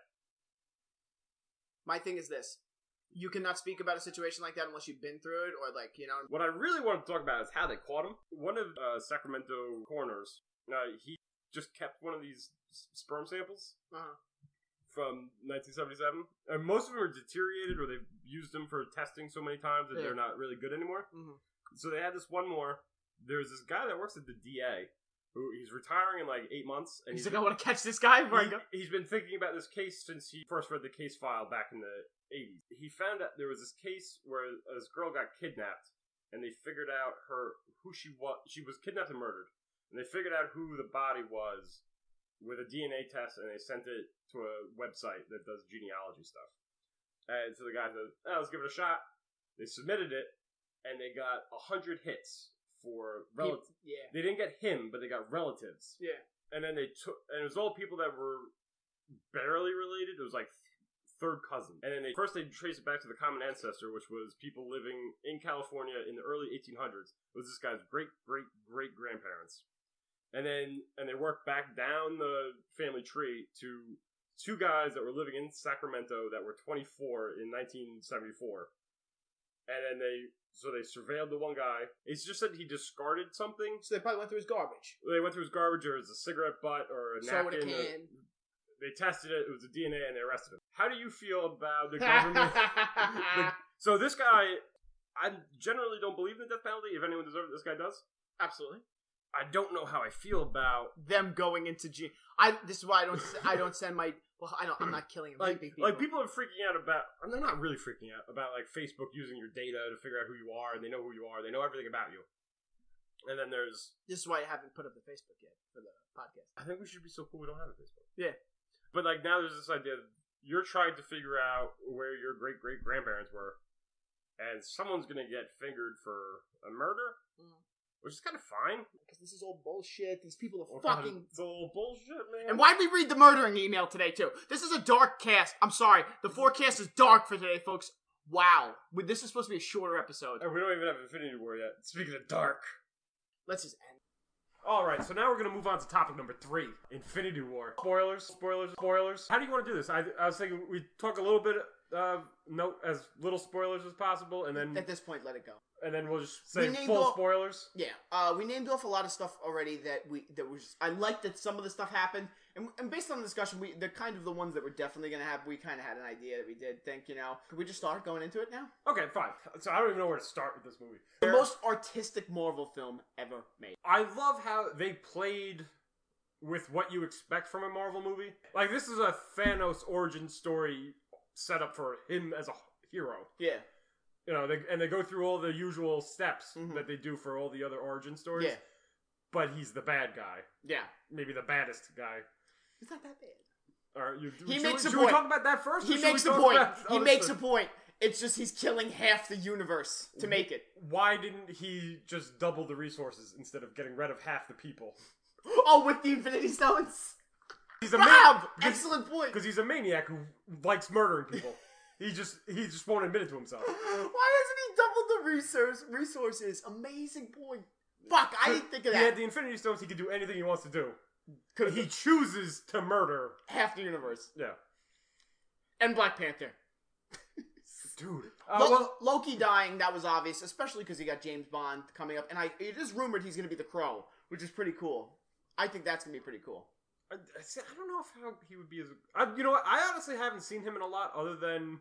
My thing is this. You cannot speak about a situation like that unless you've been through it, or like, you know. What I really want to talk about is how they caught him. One of uh, Sacramento coroners, uh, he just kept one of these s- sperm samples Uh-huh. from nineteen seventy-seven. And most of them are deteriorated, or they've used them for testing so many times that Yeah. they're not really good anymore. Mhm. So they had this one more. There's this guy that works at the D A, who he's retiring in like eight months. And He's like, I want to catch this guy before I he, go. he's been thinking about this case since he first read the case file back in the eighties. He found out there was this case where this girl got kidnapped, and they figured out her who she was. She was kidnapped and murdered, and they figured out who the body was with a D N A test, and they sent it to a website that does genealogy stuff. And so the guy said, oh, "Let's give it a shot." They submitted it, and they got a hundred hits for relatives. Yeah. They didn't get him, but they got relatives. Yeah. And then they took, and it was all people that were barely related. It was like third cousin. And then they first they traced it back to the common ancestor, which was people living in California in the early eighteen hundreds. It was this guy's great great great grandparents. And then and they worked back down the family tree to two guys that were living in Sacramento that were twenty-four in nineteen seventy-four. And then they so they surveilled the one guy. It's just that he discarded something. So they probably went through his garbage. They went through his garbage, or it was a cigarette butt, or a So with a napkin. or- can. they tested it. It was a D N A, and they arrested him. How do you feel about the government? the- so this guy, I generally don't believe in the death penalty. If anyone deserves it, this guy does. Absolutely. I don't know how I feel about Them going into G. I. This is why I don't. I don't send my. Well, I don't. I'm not killing and like raping people. like people are freaking out about. And they're not really freaking out about like Facebook using your data to figure out who you are, and they know who you are. They know everything about you. And then there's. This is why I haven't put up the Facebook yet for the podcast. I think we should be so cool we don't have a Facebook. Yeah. But like now there's this idea that you're trying to figure out where your great great grandparents were, and someone's gonna get fingered for a murder, Mm. which is kind of fine. Because this is all bullshit. These people are Well, God, fucking. it's all bullshit, man. And why'd we read the murdering email today too? This is a dark cast. I'm sorry. The forecast is dark for today, folks. Wow. We- This is supposed to be a shorter episode. And we don't even have Infinity War yet. Speaking of dark. Let's just end. All right, so now we're gonna move on to topic number three: Infinity War. Spoilers, spoilers, spoilers. How do you want to do this? I, I was thinking we talk a little bit, uh, no, as little spoilers as possible, and then At this point, let it go. and then we'll just say We named full all- spoilers. Yeah, uh, we named off a lot of stuff already that we that was. I like that some of the stuff happened, and, and based on the discussion, we the kind of the ones that we're definitely gonna have. We kind of had an idea that we did think. You know, could we just start going into it now? Okay, fine. So I don't even know where to start with this movie. The most artistic Marvel film ever made. I love how they played with what you expect from a Marvel movie. Like, this is a Thanos origin story set up for him as a hero. Yeah, You know, they, and they go through all the usual steps Mhm. that they do for all the other origin stories. yeah, But he's the bad guy. yeah. Maybe the baddest guy. It's not that bad. All right, you, He should makes we, a should point. we talk about that first? He or should makes we a talk point. about He other makes stuff? a point. It's just he's killing half the universe to make it. Why didn't he just double the resources instead of getting rid of half the people? Oh, with the Infinity Stones? He's a Rob! man- Excellent point. Because he's a maniac who likes murdering people. he just he just won't admit it to himself. Why hasn't he doubled the resource, resources? Amazing point. Fuck, I didn't think of He that. had the Infinity Stones. He could do anything he wants to do. Could've He chooses to murder. half the universe. Yeah, And Black Panther. dude. Uh, Lo- well, Loki dying, that was obvious, especially because he got James Bond coming up. And I it is rumored he's going to be the Crow, which is pretty cool. I think that's going to be pretty cool. I, I see- I don't know if how he would be as. I, you know what? I honestly haven't seen him in a lot other than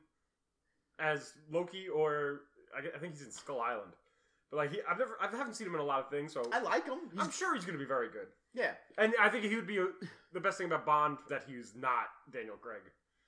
as Loki, or I, I think he's in Skull Island. But like, he, I've never, I haven't seen him in a lot of things, so I like him. He's, I'm sure he's going to be very good. yeah. And I think he would be a, the best thing about Bond that he's not Daniel Craig.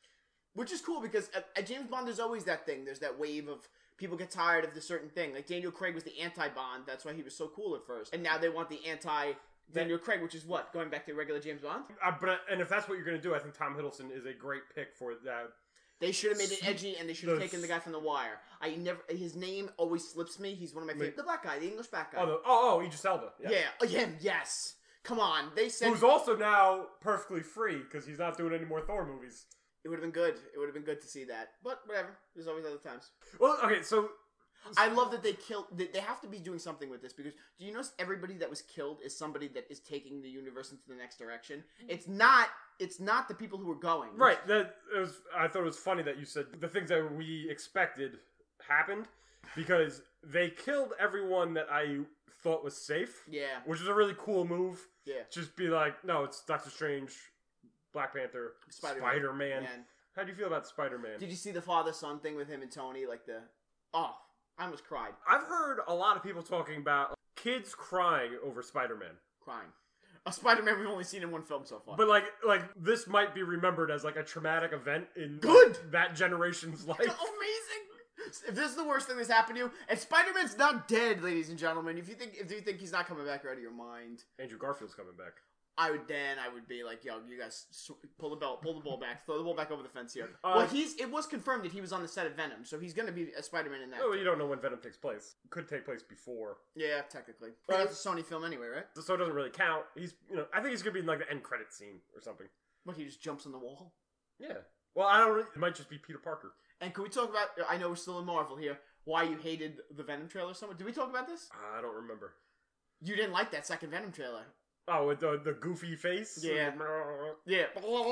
Which is cool because at, at James Bond, there's always that thing. There's that wave of people get tired of the certain thing. Like Daniel Craig was the anti-Bond. That's why he was so cool at first. And now they want the anti-Daniel Craig, which is what? Going back to regular James Bond? Uh, but and if that's what you're going to do, I think Tom Hiddleston is a great pick for that. They should have made it edgy, and they should have The- taken the guy from The Wire. I never. His name always slips me. He's one of my favorite. The black guy, the English black guy. Oh, the, oh, oh, Idris Elba. yeah. oh, him. Yes. Come on. They said Who's also now perfectly free because he's not doing any more Thor movies. it would have been good. It would have been good to see that. But whatever. There's always other times. Well, okay, so I love that they killed. They they have to be doing something with this because do you notice everybody that was killed is somebody that is taking the universe into the next direction? It's not. It's not the people who are going. right, that it was. I thought it was funny that you said the things that we expected happened because they killed everyone that I thought was safe. Yeah. Which is a really cool move. Yeah. Just be like, no, it's Doctor Strange, Black Panther, Spider-Man. Spider Man. Man. How do you feel about Spider Man? Did you see the father son thing with him and Tony? Like the oh, I almost cried, I've heard a lot of people talking about kids crying over Spider Man. crying. A Spider-Man we've only seen in one film so far. But like, like this might be remembered as like a traumatic event in Good! that generation's life. Amazing. If this is the worst thing that's happened to you, and Spider-Man's not dead, ladies and gentlemen. If you think if you think he's not coming back, you're out of your mind. Andrew Garfield's coming back. I would then I would be like, yo, you guys sw- pull the belt, pull the ball back, throw the ball back over the fence here. Uh, well, he's it was confirmed that he was on the set of Venom, so he's gonna be a Spider-Man in that. Oh, you don't know when Venom takes place. Could take place before, Yeah, technically. Uh, But it's a Sony film anyway, right? so it doesn't really count. He's, you know, I think he's gonna be in like the end credit scene or something. But he just jumps on the wall. Yeah. Well, I don't. Really, it might just be Peter Parker. And can we talk about? I know we're still in Marvel here. Why you hated the Venom trailer so much? Did we talk about this? I don't remember. You didn't like that second Venom trailer. Oh, with the the goofy face. Yeah. Yeah.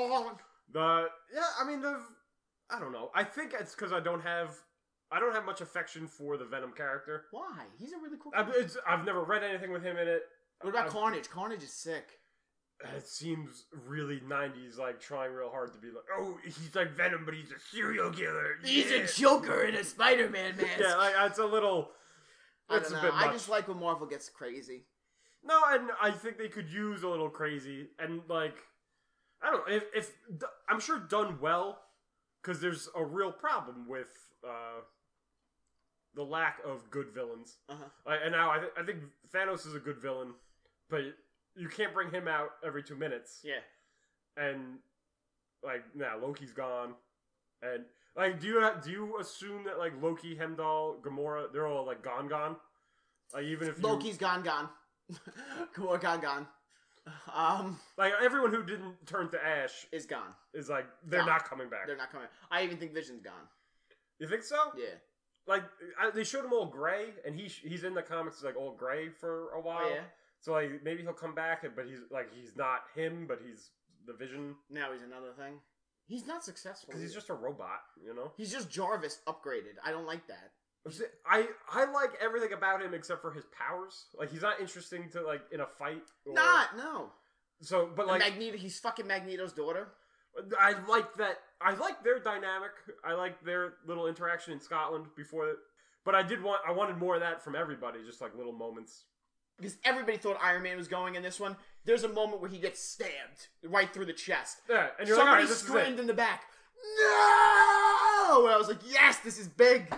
The yeah. I mean the. I don't know. I think it's because I don't have. I don't have much affection for the Venom character. Why? He's a really cool. I've, character. it's, I've never read anything with him in it. What about I've- Carnage? Carnage is sick. It seems really nineties, like trying real hard to be like, oh, he's like Venom, but he's a serial killer. Yeah. Joker in a Spider-Man mask. Yeah, like it's a little. I It's don't a know. bit much. I just like when Marvel gets crazy. No, and I think they could use a little crazy and like, I don't know if if I'm sure done well, because there's a real problem with uh, the lack of good villains. Uh-huh. Like, and now I th- I think Thanos is a good villain, but you can't bring him out every two minutes. Yeah. And like now Loki's gone, and like do you do you assume that like Loki, Heimdall, Gamora, they're all like gone gone? Like even if you, Loki's gone, gone. Gamora gone, gone. Um, like everyone who didn't turn to ash is gone. is like they're Gone. not coming back. They're not coming. I even think Vision's gone. You think so? Yeah. Like I, they showed him all gray, and he he's in the comics like all gray for a while. Oh yeah. So like maybe he'll come back, but he's like he's not him, but he's the Vision Now he's another thing. He's not successful. because he's either. just a robot, you know. He's just Jarvis upgraded. I don't like that. I I like everything about him except for his powers. Like he's not interesting to like in a fight. Or, Not no. So, but like Magneto. He's fucking Magneto's daughter. I like that. I like their dynamic. I like their little interaction in Scotland before. But I did want. I wanted more of that from everybody. Just like little moments. Because everybody thought Iron Man was going in this one. There's a moment where he gets stabbed right through the chest. Yeah, and you're Somebody like, all right, this is screamed it. in the back, "No!" And I was like, "Yes, this is big."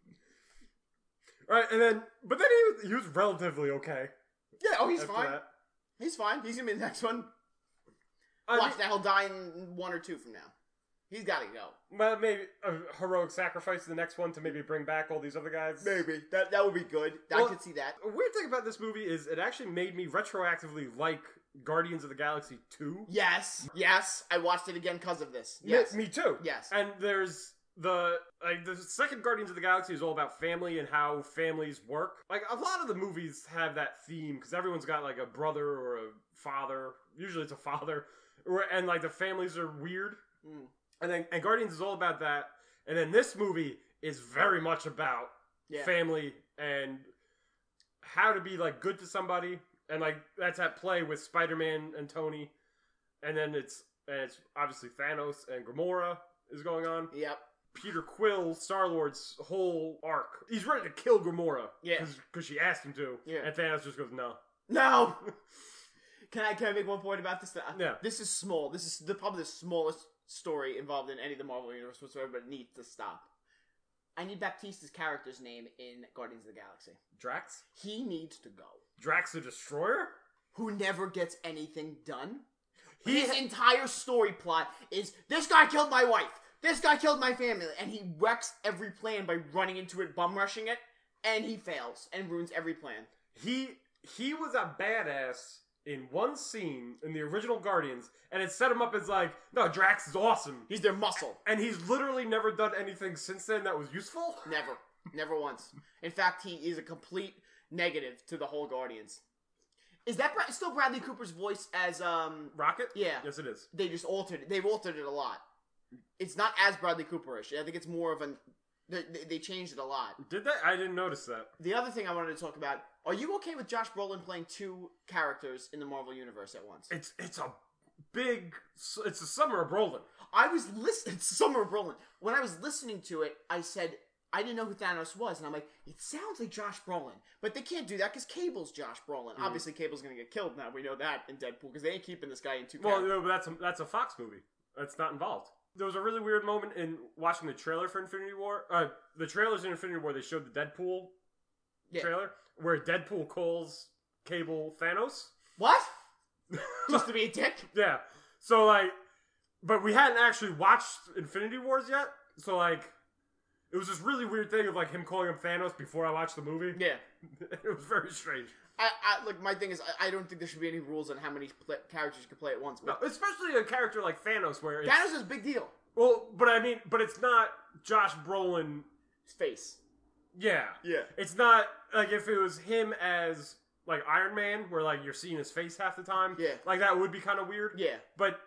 Right, and then, but then he was, he was relatively okay. Yeah. Oh, he's after fine. that. He's fine. He's gonna be the next one. I Watch mean, that. He'll die in one or two from now. He's got to go. well, maybe a heroic sacrifice in the next one to maybe bring back all these other guys. Maybe that that would be good. Well, I could see that. A weird thing about this movie is it actually made me retroactively like Guardians of the Galaxy two. Yes, yes. I watched it again because of this. Me- Yes, Me, too. yes. And there's the like the second Guardians of the Galaxy is all about family and how families work. Like a lot of the movies have that theme because everyone's got like a brother or a father. Usually it's a father, or and like the families are weird. Mm. And then and Guardians is all about that. And then this movie is very much about Yeah. family and how to be like good to somebody. And like that's at play with Spider-Man and Tony. And then it's and it's obviously Thanos and Gamora is going on. Yep. Peter Quill, Star-Lord's whole arc. He's ready to kill Gamora. Yeah. Because she asked him to. Yeah. And Thanos just goes, no. No. Can I can I make one point about this? Yeah. This is small. This is the probably the smallest story involved in any of the Marvel universe whatsoever, but it needs to stop. I need Baptista's character's name in Guardians of the Galaxy. Drax? He needs to go. Drax the Destroyer? Who never gets anything done. He His ha- entire story plot is this guy killed my wife. This guy killed my family, and he wrecks every plan by running into it, bum rushing it, and he fails and ruins every plan. He he was a badass in one scene in the original Guardians, and it set him up as like, no, Drax is awesome. He's their muscle. And he's literally never done anything since then that was useful. Never. Never once. In fact, he is a complete negative to the whole Guardians. Is that Bra- still Bradley Cooper's voice as, um... Rocket? Yeah. Yes, it is. They just altered it. They've altered it a lot. It's not as Bradley Cooperish. I think it's more of an... They, they- they changed it a lot. Did they? I didn't notice that. The other thing I wanted to talk about, are you okay with Josh Brolin playing two characters in the Marvel Universe at once? It's it's a big. It's the summer of Brolin. I was listening... It's Summer of Brolin. When I was listening to it, I said... I didn't know who Thanos was, and I'm like, it sounds like Josh Brolin. But they can't do that because Cable's Josh Brolin. Mm. Obviously, Cable's going to get killed now. We know that in Deadpool because they ain't keeping this guy in two Well, characters. no, but that's a, that's a Fox movie. That's not involved. There was a really weird moment in watching the trailer for Infinity War. Uh, the trailers in Infinity War, they showed the Deadpool Yeah. trailer where Deadpool calls Cable Thanos. What? Just to be a dick? Yeah. So, like, but we hadn't actually watched Infinity Wars yet. So, like, it was this really weird thing of, like, him calling him Thanos before I watched the movie. Yeah. It was very strange. I, I look. My thing is, I, I don't think there should be any rules on how many pla characters you can play at once. No, But especially a character like Thanos where it's... Thanos is a big deal. Well, but I mean, but it's not Josh Brolin... His face. Yeah. Yeah. It's not, like, if it was him as, like, Iron Man, where, like, you're seeing his face half the time. Yeah. Like, that would be kind of weird. Yeah. But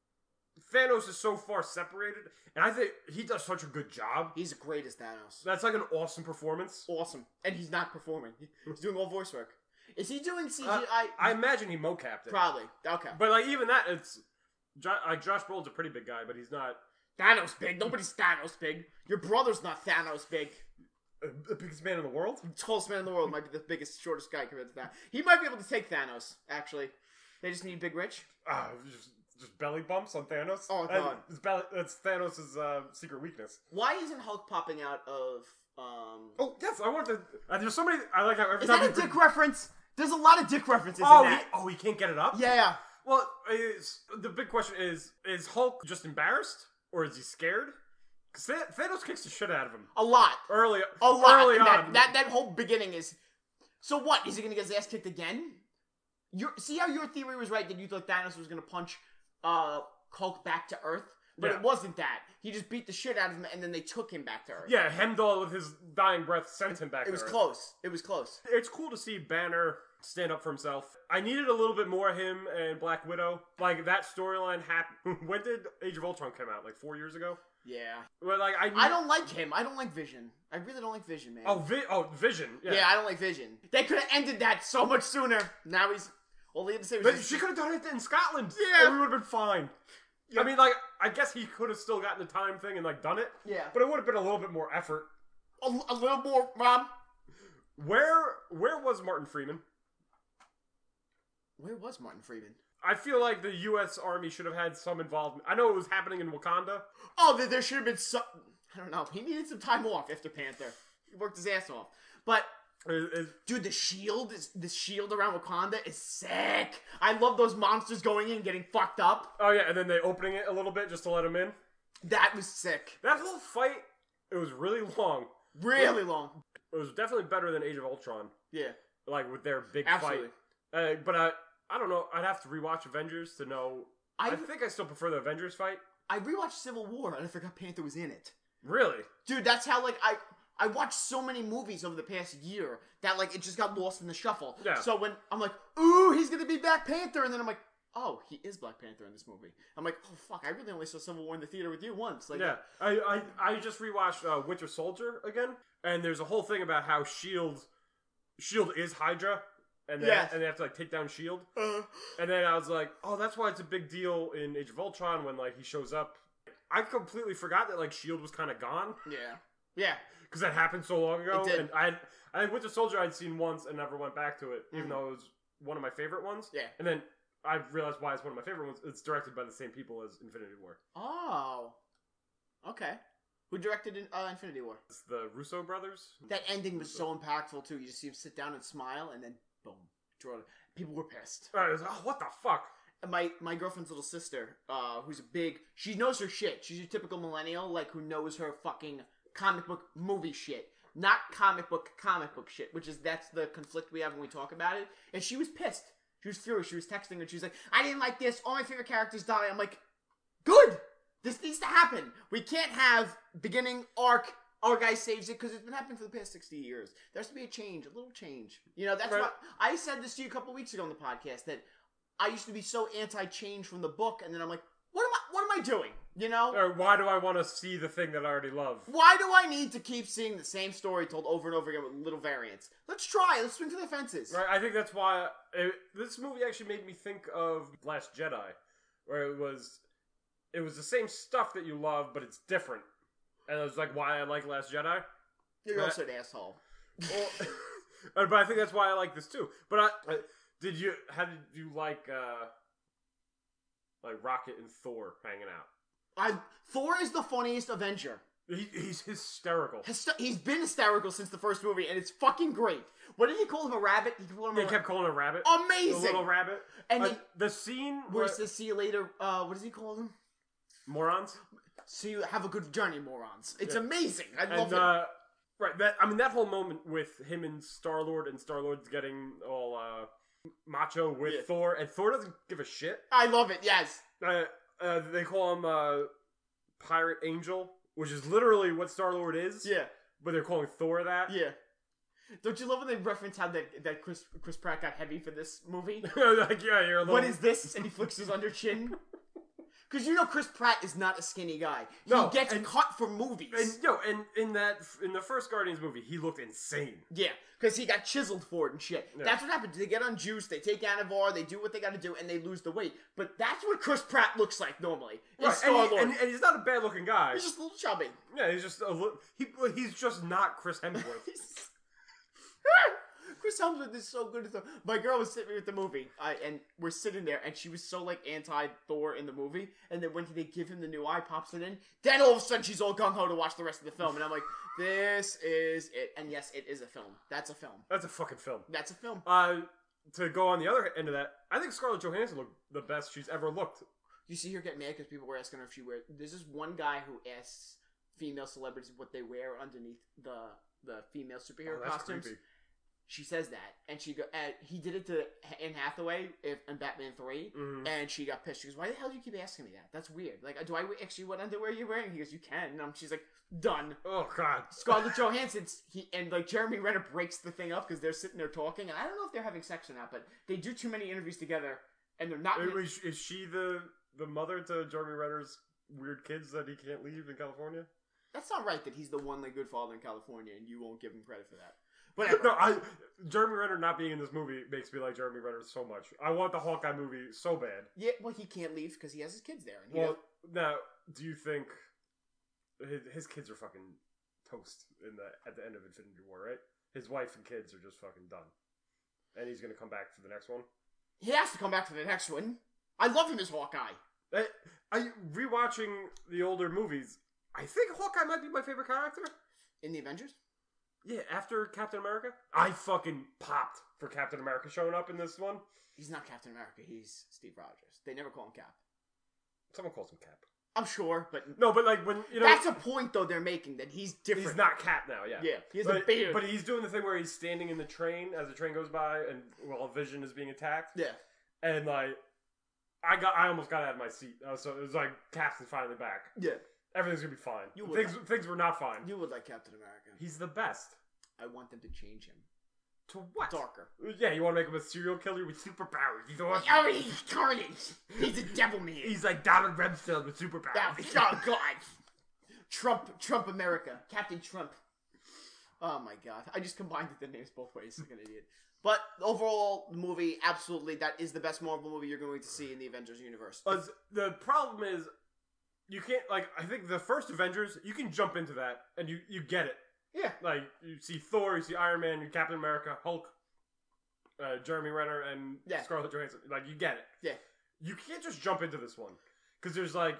Thanos is so far separated, and I think he does such a good job. He's great as Thanos. That's, like, an awesome performance. Awesome. And he's not performing. He's doing all voice work. Is he doing C G I? Uh, I imagine he mocapped it. Probably. Okay. But, like, even that, it's... Jo- like, Josh Brolin's a pretty big guy, but he's not Thanos big. Nobody's Thanos big. Your brother's not Thanos big. uh, the biggest man in the world. Tallest man in the world might be the biggest, shortest guy compared to that. He might be able to take Thanos, actually. They just need Big Rich. Ah, just, just belly bumps on Thanos. Oh, That- God. it's belly, that's Thanos' uh, secret weakness. Why isn't Hulk popping out of, um... Oh, yes, I wanted to... Uh, there's so many... I like how every Is time that a we dick bring- reference? There's a lot of dick references Oh, in he, that. oh, he can't get it up? Yeah. Well, is, the big question is, is Hulk just embarrassed? Or is he scared? Because Thanos kicks the shit out of him. A lot. Early, A lot. early And that, on. that, that whole beginning is... So what? Is he going to get his ass kicked again? Your, see how your theory was right that you thought Thanos was going to punch uh, Hulk back to Earth? But Yeah. it wasn't that. He just beat the shit out of him and then they took him back to Earth. Yeah, Heimdall with his dying breath sent him back It was to Earth. close. It was close. It's cool to see Banner stand up for himself. I needed a little bit more of him and Black Widow. Like, that storyline happened... When did Age of Ultron come out? Like, four years ago? Yeah. Well, like, I... Need... I don't like him. I don't like Vision. I really don't like Vision, man. Oh, Vi- oh, Vision. Yeah. yeah. I don't like Vision. They could have ended that so much sooner. Now he's... All he had to say was... But just- she could have done it in Scotland. Yeah. And we would have been fine. I mean, like, I guess he could have still gotten the time thing and, like, done it. Yeah. But it would have been a little bit more effort. A, a little more, Rob. Where where was Martin Freeman? Where was Martin Freeman? I feel like the U S Army should have had some involvement. I know it was happening in Wakanda. Oh, there, there should have been some... I don't know. He needed some time off after Panther. He worked his ass off. But It- it- Dude, the shield is the shield around Wakanda is sick. I love those monsters going in and getting fucked up. oh yeah, and then they opening it a little bit just to let him in. That was sick. That whole fight, it was really long. Really long. It was definitely better than Age of Ultron, Yeah. like with their big Absolutely. fight. Uh, but I, I don't know. I'd have to rewatch Avengers to know. I, I think I still prefer the Avengers fight. I rewatched Civil War and I forgot Panther was in it. Really? Dude, that's how like I I watched so many movies over the past year that like it just got lost in the shuffle. Yeah. So when I'm like, ooh, he's gonna be Black Panther, and then I'm like, oh, he is Black Panther in this movie. I'm like, oh fuck, I really only saw Civil War in the theater with you once. Like, Yeah. I, I, I just rewatched uh, Winter Soldier again, and there's a whole thing about how Shield, Shield is Hydra, and they, Yes. and they have to like take down Shield. uh, And then I was like, oh, that's why it's a big deal in Age of Ultron when like he shows up. I completely forgot that like Shield was kind of gone yeah, yeah. because that happened so long ago. It did. And I, had, I had Winter Soldier I'd seen once and never went back to it, even Mhm. though it was one of my favorite ones. Yeah. And then I realized why it's one of my favorite ones. It's directed by the same people as Infinity War. Oh, okay. Who directed in, uh, Infinity War? It's the Russo brothers. That ending was so impactful too. You just see him sit down and smile, and then boom, draw. it. People were pissed. I was, oh, what the fuck? And my my girlfriend's little sister, uh, who's a big, she knows her shit. She's your typical millennial, like who knows her fucking comic book movie shit, not comic book comic book shit. Which is that's the conflict we have when we talk about it. And she was pissed. She was furious. She was texting and she was like, "I didn't like this. All my favorite characters die." I'm like, "Good. This needs to happen. We can't have beginning arc." Our guy saves it because it's been happening for the past sixty years. There has to be a change, a little change. You know, that's Right. what I said this to you a couple weeks ago on the podcast that I used to be so anti-change from the book, and then I'm like, what am I? What am I doing? You know, Or why do I want to see the thing that I already love? why do I need to keep seeing the same story told over and over again with little variants? Let's try. Let's swing for the fences. Right, I think that's why it, this movie actually made me think of Last Jedi, where it was it was the same stuff that you love, but it's different, and it was like why I like Last Jedi. You're Right. also an asshole. Well, uh, but I think that's why I like this too. But I, I did you how did you like uh like Rocket and Thor hanging out? I Thor is the funniest Avenger. He, he's hysterical. Hyster- He's been hysterical since the first movie, and it's fucking great. What did he call him? A rabbit? He called him They a kept calling him a rabbit. ra- The amazing. little rabbit. And Uh, then the scene where where it says "see you later." Uh, what does he call them? morons. So you have a good journey, morons. It's Yeah. amazing. I love And it. uh, right, that I mean that whole moment with him and Star Lord, and Star Lord's getting all uh, macho with Yeah. Thor, and Thor doesn't give a shit. I love it. Yes. Uh, uh, they call him uh, Pirate Angel, which is literally what Star Lord is. Yeah. But they're calling Thor that. Yeah. Don't you love when they reference how that that Chris Chris Pratt got heavy for this movie? Like, yeah, you're a little. What is this? And he flicks his under chin. Because you know Chris Pratt is not a skinny guy. He No, gets and- cut for movies. And yo, and in that in the first Guardians movie, he looked insane. Yeah, because he got chiseled for it and shit. Yeah. That's what happens. They get on juice, they take Anavar, they do what they got to do, and they lose the weight. But that's what Chris Pratt looks like normally. Is Right, and, Star he- Lord. and, and he's not a bad looking guy. He's just a little chubby. Yeah, he's just a li- he. He's just not Chris Hemsworth. Chris Hemsworth is so good at the. My girl was sitting with the movie, I, and we're sitting there, and she was so like anti-Thor in the movie. And then when they give him the new eye, pops it in. Then all of a sudden, she's all gung ho to watch the rest of the film, and I'm like, "This is it." And yes, it is a film. That's a film. That's a fucking film. That's a film. Uh, to go on the other end of that, I think Scarlett Johansson looked the best she's ever looked. You see her get mad because people were asking her if she wears. There's this one guy who asks female celebrities what they wear underneath the the female superhero Oh, that's costumes. creepy. She says that, and she go. And he did it to Anne Hathaway if, in Batman three, Mhm. and she got pissed. She goes, "Why the hell do you keep asking me that? That's weird. Like, do I ask you what underwear you're wearing?" He goes, "You can." And um, she's like, "Done." Oh god. Scarlett Johansson's he and like Jeremy Renner breaks the thing up because they're sitting there talking, and I don't know if they're having sex or not, but they do too many interviews together, and they're not. Is, is she the the mother to Jeremy Renner's weird kids that he can't leave in California? That's not right that he's the one like good father in California, and you won't give him credit for that. Whatever. No, I Jeremy Renner not being in this movie makes me like Jeremy Renner so much. I want the Hawkeye movie so bad. Yeah, well, he can't leave because he has his kids there. And he Well, now, do you think his, his kids are fucking toast in the at the end of Infinity War, right? His wife and kids are just fucking done, and he's gonna come back for the next one. he has to come back for the next one. I love him as Hawkeye. I, I rewatching the older movies. I think Hawkeye might be my favorite character. In the Avengers? Yeah, after Captain America, I fucking popped for Captain America showing up in this one. He's not Captain America. He's Steve Rogers. They never call him Cap. Someone calls him Cap. I'm sure, but No, but like when you know that's a point though they're making that he's different. he's not Cap now. Yeah, Yeah, he has but, a beard. but he's doing the thing where he's standing in the train as the train goes by, and while Vision is being attacked. Yeah, And like, I got, I almost got out of my seat. Uh, so it was like Captain's finally back. yeah. Everything's gonna be fine. You would Things, like- things were not fine. You would like Captain America. He's the best. I want them to change him. To what? Darker. Yeah, you want to make him a serial killer with superpowers? He's awesome. Oh, he's carnage. He's a devil man. He's like Donald Rumsfeld with superpowers. Oh, oh God. Trump, Trump America. Captain Trump. Oh my God. I just combined the names both ways like an idiot. But overall, the movie, absolutely, that is the best Marvel movie you're going to see in the Avengers universe. Uh, the problem is, you can't, like, I think the first Avengers, you can jump into that, and you, you get it. Yeah. Like, you see Thor, you see Iron Man, you Captain America, Hulk, uh, Jeremy Renner, and Yeah. Scarlett Johansson. Like, you get it. Yeah. You can't just jump into this one. Because there's, like,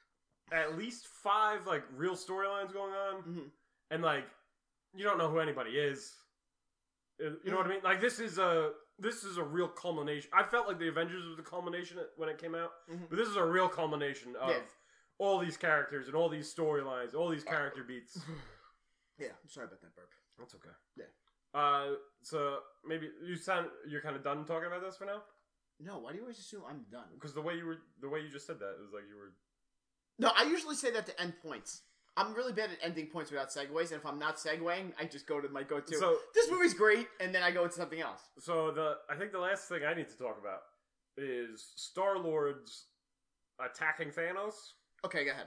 at least five, like, real storylines going on. Mm-hmm. And, like, you don't know who anybody is. Uh, You know what I mean? Like, this is a... This is a real culmination. I felt like the Avengers was the culmination when it came out. Mhm. But this is a real culmination of Yeah. all these characters and all these storylines, all these character beats. Yeah, I'm sorry about that burp. That's okay. Yeah. Uh, so maybe you sound you're kind of done talking about this for now, No, why do you always assume I'm done? because the way you were the way you just said that, it was like you were. No, I usually say that to end points. I'm really bad at ending points without segues, and if I'm not segueing, I just go to my go-to. So This movie's great, and then I go into something else. so the I think the last thing I need to talk about is Star Lord's attacking Thanos. Okay, go ahead.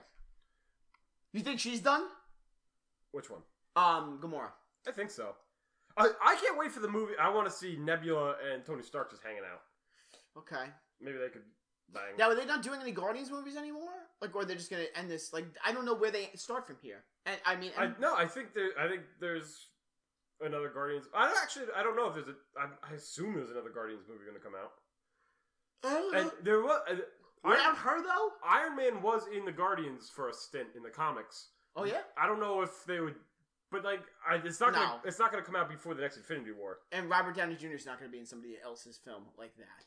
You think she's done? Which one? Um, Gamora. I think so. I I can't wait for the movie. I want to see Nebula and Tony Stark just hanging out. Okay. Maybe they could bang. Now, are they not doing any Guardians movies anymore? Like, or they're just gonna end this? Like, I don't know where they start from here. And I mean, I, and, no, I think there. I think there's another Guardians. I don't actually. I don't know if there's a. I, I assume there's another Guardians movie going to come out. I don't And know. there was. Uh, Without Iron, her though? Iron Man was in the Guardians for a stint in the comics. Oh yeah. I don't know if they would, but like, I, it's not gonna. No. It's not gonna come out before the next Infinity War, And Robert Downey Junior is not gonna be in somebody else's film like that.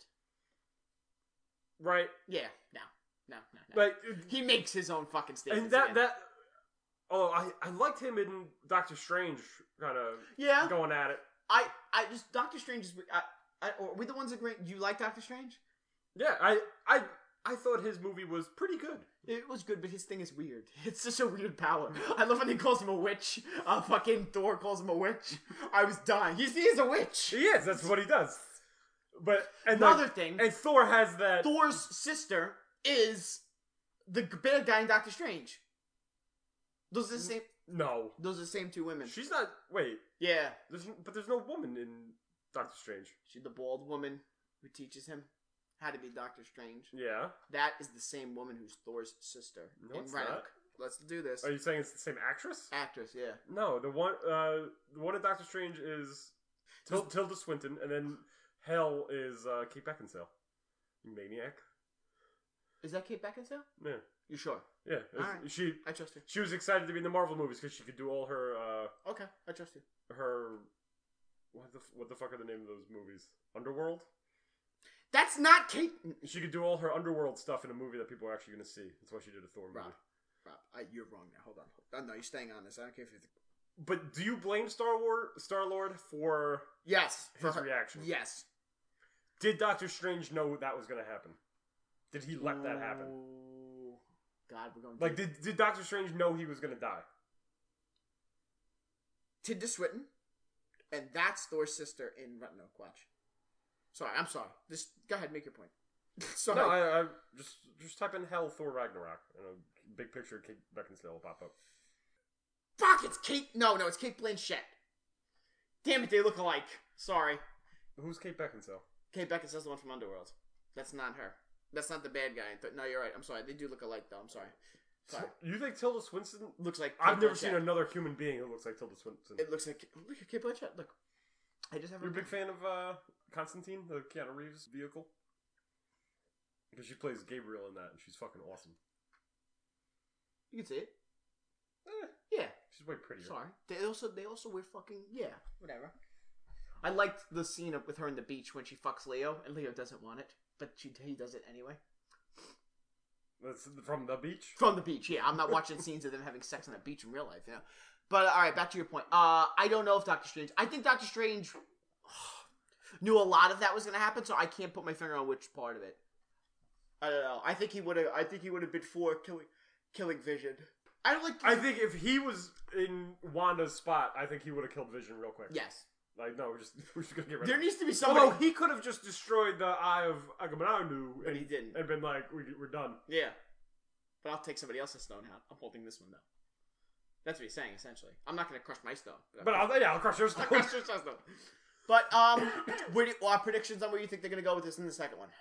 right? Yeah. No. No. No. no. Like, He makes his own fucking statements. and that again. that. Oh, I I liked him in Doctor Strange, kind of yeah. going at it. I I just Doctor Strange is. I, I, are we the ones that agree? You like Doctor Strange? Yeah, I I I thought his movie was pretty good. It was good, but his thing is weird. It's just a weird power. I love when he calls him a witch. Uh, fucking Thor calls him a witch. I was dying. He's, he is a witch. He is. That's what he does. But and Another like, thing, and Thor has that. Thor's sister is the g- bad guy in Doctor Strange. Those are the same. No, Those are the same two women. she's not. Wait, Yeah, there's but there's no woman in Doctor Strange. she's the bald woman who teaches him how to be Doctor Strange. Yeah. That is the same woman who's Thor's sister. No, in it's Ragnarok. not. Let's do this. Are you saying it's the same actress? Actress, yeah. No, the one uh the one in Doctor Strange is Til- Tilda Swinton, and then Hell is uh, Kate Beckinsale. You maniac. Is that Kate Beckinsale? Yeah. You sure? Yeah. It's- Alright. She I trust you. she was excited to be in the Marvel movies because she could do all her uh Okay, I trust you. her what the what the fuck are the name of those movies? Underworld. That's not Kate. She could do all her underworld stuff in a movie that people are actually going to see. That's why she did a Thor movie. Rob, Rob, I, you're wrong now. Hold on. Oh, no, you're staying on this. I don't care if you. But do you blame Star War Star Lord for Yes. For his her. reaction? Yes. Did Doctor Strange know that was going to happen? Did he let that happen? Ooh. God, we're going. Like, deep. did did Doctor Strange know he was going to die? Tilda Swinton, and that's Thor's sister in Ragnarok. Watch. Sorry, I'm sorry. Just go ahead, make your point. Sorry. No, I, I just just type in Hell Thor Ragnarok, and a big picture of Kate Beckinsale will pop up. Fuck! It's Kate. No, no, it's Kate Blanchett. Damn it, they look alike. Sorry. Who's Kate Beckinsale? Kate Beckinsale's the one from Underworld. That's not her. That's not the bad guy. Th- No, you're right. I'm sorry. They do look alike, though. I'm sorry. Sorry. You think Tilda Swinton? Looks like. I've Kate never Blanchett. seen another human being who looks like Tilda Swinton. It looks like. Look at Kate Blanchett. Look. I just have. You're a her- big fan of uh, Constantine, the Keanu Reeves vehicle? Because she plays Gabriel in that, and she's fucking awesome. You can see it. Eh, Yeah. she's way prettier. Sorry. They also they also wear fucking yeah, whatever. I liked the scene of, with her on the beach when she fucks Leo, and Leo doesn't want it, but she he does it anyway. That's from the beach? From the beach, yeah. I'm not watching scenes of them having sex on the beach in real life, yeah. But all right, back to your point. Uh, I don't know if Doctor Strange. I think Doctor Strange knew a lot of that was going to happen, so I can't put my finger on which part of it. I don't know. I think he would have. I think he would have been for killing, killing Vision. I don't like. I think if he was in Wanda's spot, I think he would have killed Vision real quick. Yes. Like, no, we're just we're just gonna get rid There of it. needs to be somebody. Although he could have just destroyed the eye of Agamemnon, But and he didn't. and been like, we, we're done. Yeah. But I'll take somebody else's stone out. I'm holding this one though. That's what he's saying essentially. I'm not gonna crush my stone. But I'll, yeah, I'll crush yours. I'll crush your stone. But um, where do, well, predictions on where you think they're gonna go with this in the second one?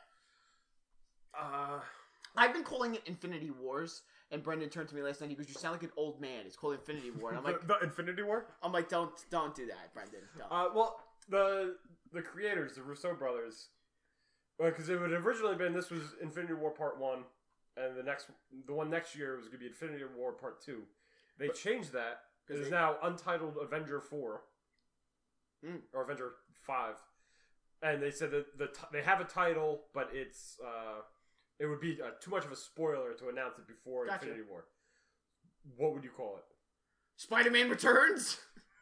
Uh, I've been calling it Infinity Wars, and Brendan turned to me last night. He goes, "You sound like an old man." It's called Infinity War. And I'm like, the, the Infinity War. I'm like, don't, don't do that, Brendan. Don't. Uh, well, the the creators, the Russo brothers, because it would have originally been this was Infinity War Part One, and the next, the one next year was going to be Infinity War Part Two. They but, changed that. It is now Untitled Avenger Four, mm. or Avenger Five, and they said that the t- they have a title, but it's uh, it would be uh, too much of a spoiler to announce it before gotcha. Infinity War. What would you call it? Spider-Man Returns.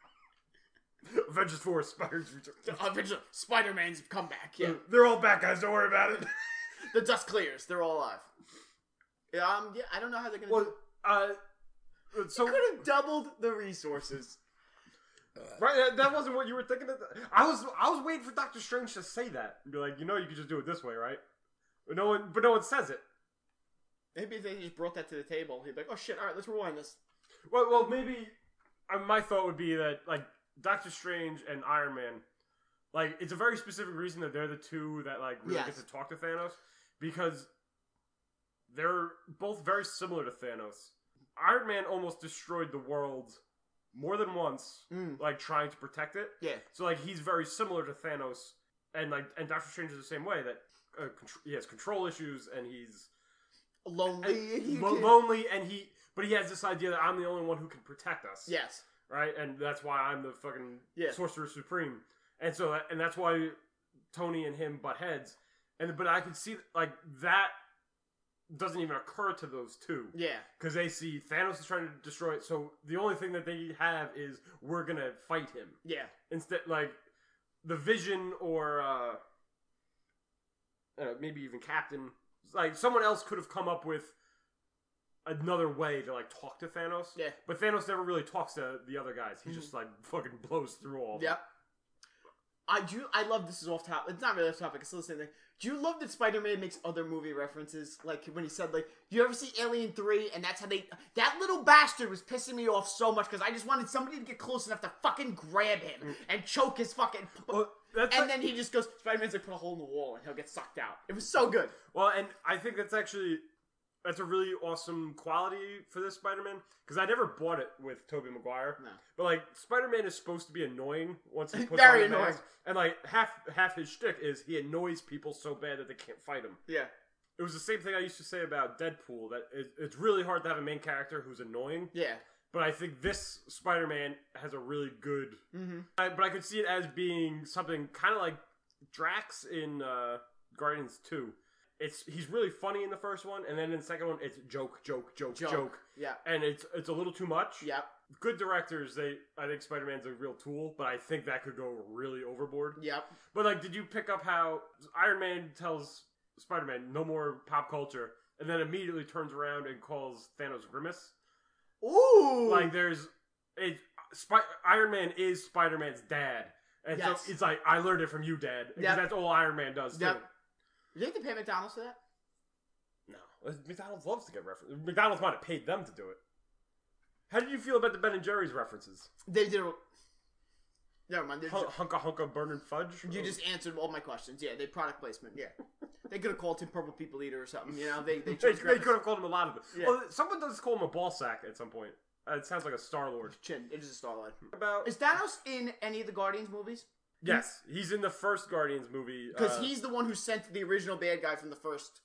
Avengers Four, Spider's Return. Avengers, Spider-Man's comeback. Yeah, they're all back, guys. Don't worry about it. The dust clears. They're all alive. Um, yeah, I don't know how they're gonna. Well, do it. uh. So could have doubled the resources. Uh, right, that, that wasn't what you were thinking. Of. I was, I was waiting for Doctor Strange to say that. Be like, you know, you could just do it this way, right? But no one, but no one says it. Maybe if they just brought that to the table, he'd be like, "Oh shit! All right, let's rewind this." Well, well, maybe uh, my thought would be that like Doctor Strange and Iron Man, like it's a very specific reason that they're the two that like really yes. get to talk to Thanos because they're both very similar to Thanos. Iron Man almost destroyed the world more than once, mm. like trying to protect it. Yeah. So like he's very similar to Thanos, and like and Doctor Strange is the same way. That uh, contr- he has control issues, and he's lonely, and, lo- lonely, and he but he has this idea that I'm the only one who can protect us. Yes. Right, and that's why I'm the fucking yeah. Sorcerer Supreme, and so and that's why Tony and him butt heads, and but I could see like that. Doesn't even occur to those two. Yeah. Because they see Thanos is trying to destroy it, so the only thing that they have is we're gonna fight him. Yeah. Instead, like, the Vision or, uh, uh, maybe even Captain, like, someone else could have come up with another way to, like, talk to Thanos. Yeah. But Thanos never really talks to the other guys. He mm-hmm. just, like, fucking blows through all of yep. them. I do. I love this is off topic. It's not really off topic. It's still the same thing. Do you love that Spider-Man makes other movie references? Like when he said, like, "Do you ever see Alien three?" And that's how they. That little bastard was pissing me off so much because I just wanted somebody to get close enough to fucking grab him mm. and choke his fucking. Well, that's and like, then he just goes. Spider-Man's like, put a hole in the wall and he'll get sucked out. It was so good. Well, and I think that's actually. That's a really awesome quality for this Spider-Man because I never bought it with Tobey Maguire. No, but like Spider-Man is supposed to be annoying once he puts very on the annoying, mask. And like half half his shtick is he annoys people so bad that they can't fight him. Yeah, it was the same thing I used to say about Deadpool. That it, it's really hard to have a main character who's annoying. Yeah, but I think this Spider-Man has a really good. Mm-hmm. I, but I could see it as being something kind of like Drax in uh, Guardians two. It's he's really funny in the first one, and then in the second one, it's joke, joke, joke, joke. joke. Yeah, and it's it's a little too much. Yeah, good directors. They I think Spider-Man's a real tool, but I think that could go really overboard. Yep. But like, did you pick up how Iron Man tells Spider-Man no more pop culture, and then immediately turns around and calls Thanos Grimace? Ooh, like there's a Sp- Iron Man is Spider-Man's dad, and yes. so it's like I learned it from you, Dad, because yep. that's all Iron Man does too. Yep. Do you think they pay McDonald's for that? No. McDonald's loves to get references. McDonald's might have paid them to do it. How did you feel about the Ben and Jerry's references? They did. Never mind. Hun- hunka hunka burning fudge? You just answered all my questions. Yeah, they product placement. Yeah. They could have called him Purple People Eater or something. You know, they they, they, they could have called him a lot of them. Yeah. Well, someone does call him a ball sack at some point. Uh, it sounds like a Star-Lord. Chin. It is a Star-Lord. About... Is Thanos in any of the Guardians movies? Yes, he's in the first Guardians movie. Because uh, he's the one who sent the original bad guy from the first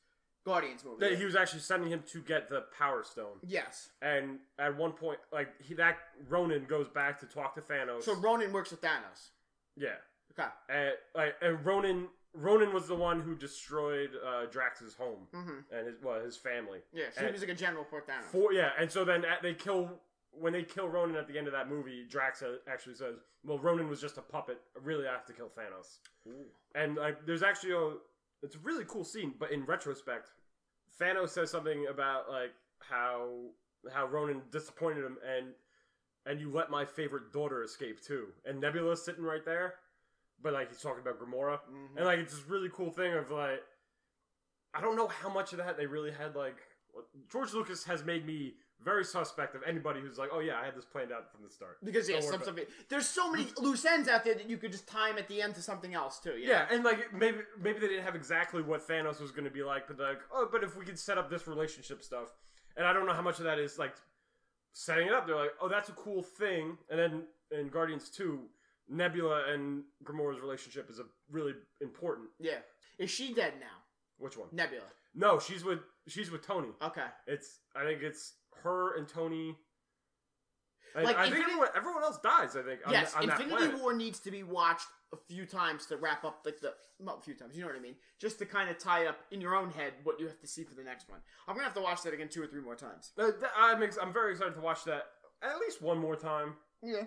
Guardians movie. That he was actually sending him to get the Power Stone. Yes. And at one point, like, he, that Ronan goes back to talk to Thanos. So Ronan works with Thanos. Yeah. Okay. And, like, and Ronan... Ronan was the one who destroyed uh, Drax's home Mm-hmm. and his well his family. Yeah, so and he was like a general for Thanos. For, yeah, and so then at, they kill when they kill Ronan at the end of that movie. Drax actually says, "Well, Ronan was just a puppet. Really, I have to kill Thanos." Ooh. And like, there's actually a it's a really cool scene, but in retrospect, Thanos says something about like how how Ronan disappointed him, and and you let my favorite daughter escape too. And Nebula's sitting right there. But, like, he's talking about Gamora. Mm-hmm. And, like, it's this really cool thing of, like... I don't know how much of that they really had, like... George Lucas has made me very suspect of anybody who's like, oh, yeah, I had this planned out from the start. Because, yeah, Don't worry some, about some, there's so many loose ends out there that you could just time at the end to something else, too. Yeah, and, like, maybe maybe they didn't have exactly what Thanos was going to be like, but, like, oh, but if we could set up this relationship stuff. And I don't know how much of that is, like, setting it up. They're like, oh, that's a cool thing. And then in Guardians two... Nebula and Gamora's relationship is a really important. Yeah. Is she dead now? Which one? Nebula. No, she's with she's with Tony. Okay. It's I think it's her and Tony. And Like, I Infinity- think everyone, everyone else dies. I think. On Yes, the, on that Infinity planet. War needs to be watched a few times to wrap up like the not a few times. You know what I mean? Just to kind of tie up in your own head what you have to see for the next one. I'm gonna have to watch that again two or three more times. Uh, that, I'm ex- I'm very excited to watch that at least one more time. Yeah.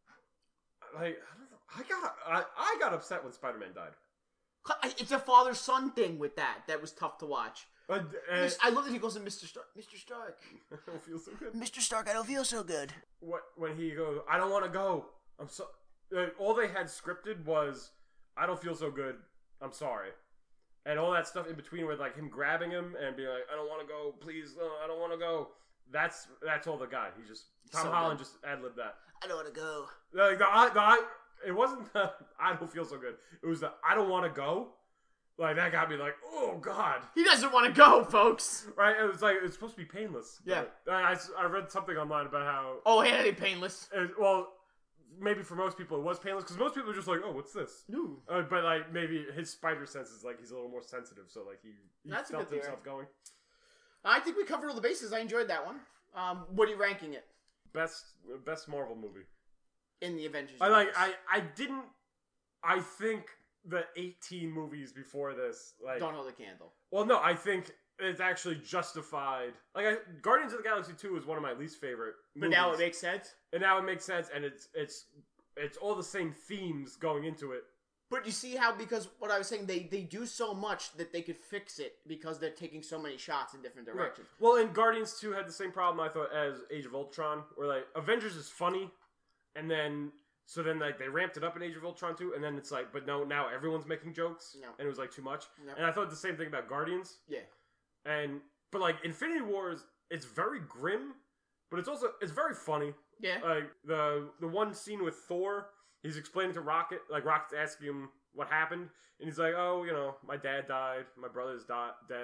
Like I don't know. I got I, I got upset when Spider-Man died. It's a father-son thing with that. That was tough to watch. Uh, uh, I love that he goes to Mister Stark. Mister Stark. I don't feel so good. Mister Stark, I don't feel so good. What when he goes, I don't want to go. I'm so. Uh, all they had scripted was, I don't feel so good. I'm sorry, and all that stuff in between with like him grabbing him and being like, I don't want to go. Please, no, I don't want to go. That's that's all the guy. He just Tom So Holland good. just ad libbed that. I don't want to go. Like the I the I. It wasn't the I don't feel so good. It was the I don't want to go. Like that got me like, oh god. He doesn't want to go, folks. Right? It was like it's supposed to be painless. Yeah. But I, I, I read something online about how. Oh, hey, hey, painless. It, well, maybe for most people it was painless because most people are just like, oh, what's this? Ooh. Uh, but like maybe his spider sense is like he's a little more sensitive, so like he, he That's a felt good theory. himself going. I think we covered all the bases. I enjoyed that one. Um, what are you ranking it Best best Marvel movie. in the Avengers? I like universe? I I didn't. I think the eighteen movies before this like Don't hold a candle. well no I think it's actually justified. Like I, Guardians of the Galaxy two is one of my least favorite. But movies. now it makes sense. and now it makes sense, and it's it's it's all the same themes going into it. But you see how, because what I was saying, they, they do so much that they could fix it because they're taking so many shots in different directions. Right. Well, and Guardians two had the same problem, I thought, as Age of Ultron, where, like, Avengers is funny, and then, so then, like, they ramped it up in Age of Ultron two, and then it's like, but no, now everyone's making jokes, No. and it was, like, too much. No. And I thought the same thing about Guardians. Yeah. And, but, like, Infinity Wars, it's very grim, but it's also, it's very funny. Yeah. Like, the, the one scene with Thor, he's explaining to Rocket, like, Rocket's asking him what happened, and he's like, oh, you know, my dad died, my brother's di- dead,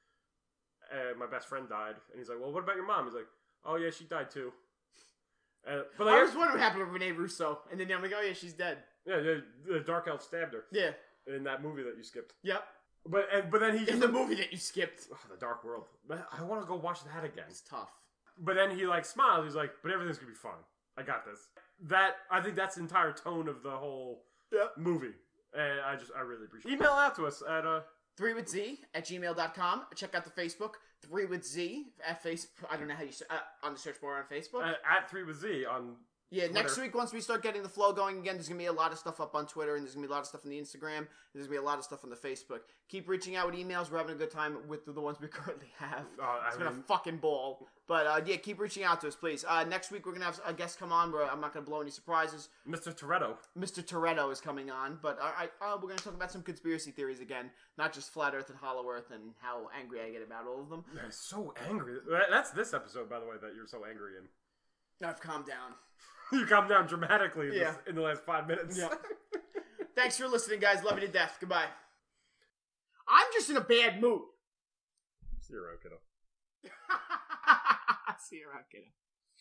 uh, my best friend died, and he's like, well, what about your mom? He's like, oh, yeah, she died too. Uh, but like, I was wondering what happened with Renee Russo, and then I'm like, oh yeah, she's dead. yeah, the, the Dark Elf stabbed her Yeah. in that movie that you skipped. Yep. But and, but then he In just the movie that you skipped. oh, the Dark World. But I want to go watch that again. It's tough. But then he like smiles. He's like, but everything's gonna be fine. I got this. That I think that's the entire tone of the whole Yep. movie, and I just I really appreciate. Email out to us at uh. three with Z at gmail dot com. Check out the Facebook. three with Z at face. I don't know how you say uh, on the search bar on Facebook. At, at three with Z on Yeah, next Twitter. week, once we start getting the flow going again, there's going to be a lot of stuff up on Twitter, and there's going to be a lot of stuff on the Instagram, and there's going to be a lot of stuff on the Facebook. Keep reaching out with emails. We're having a good time with the ones we currently have. Uh, I It's been a mean- fucking ball. But, uh, yeah, keep reaching out to us, please. Uh, next week, we're going to have a guest come on, where I'm not going to blow any surprises. Mister Toretto. Mister Toretto is coming on, but uh, I, uh, we're going to talk about some conspiracy theories again, not just Flat Earth and Hollow Earth and how angry I get about all of them. They're so angry. That- That's this episode, by the way, that you're so angry in. I've calmed down. You calmed down dramatically in, Yeah. this, in the last five minutes. Yeah. Thanks for listening, guys. Love you to death. Goodbye. I'm just in a bad mood. See you around, kiddo. See you around, kiddo.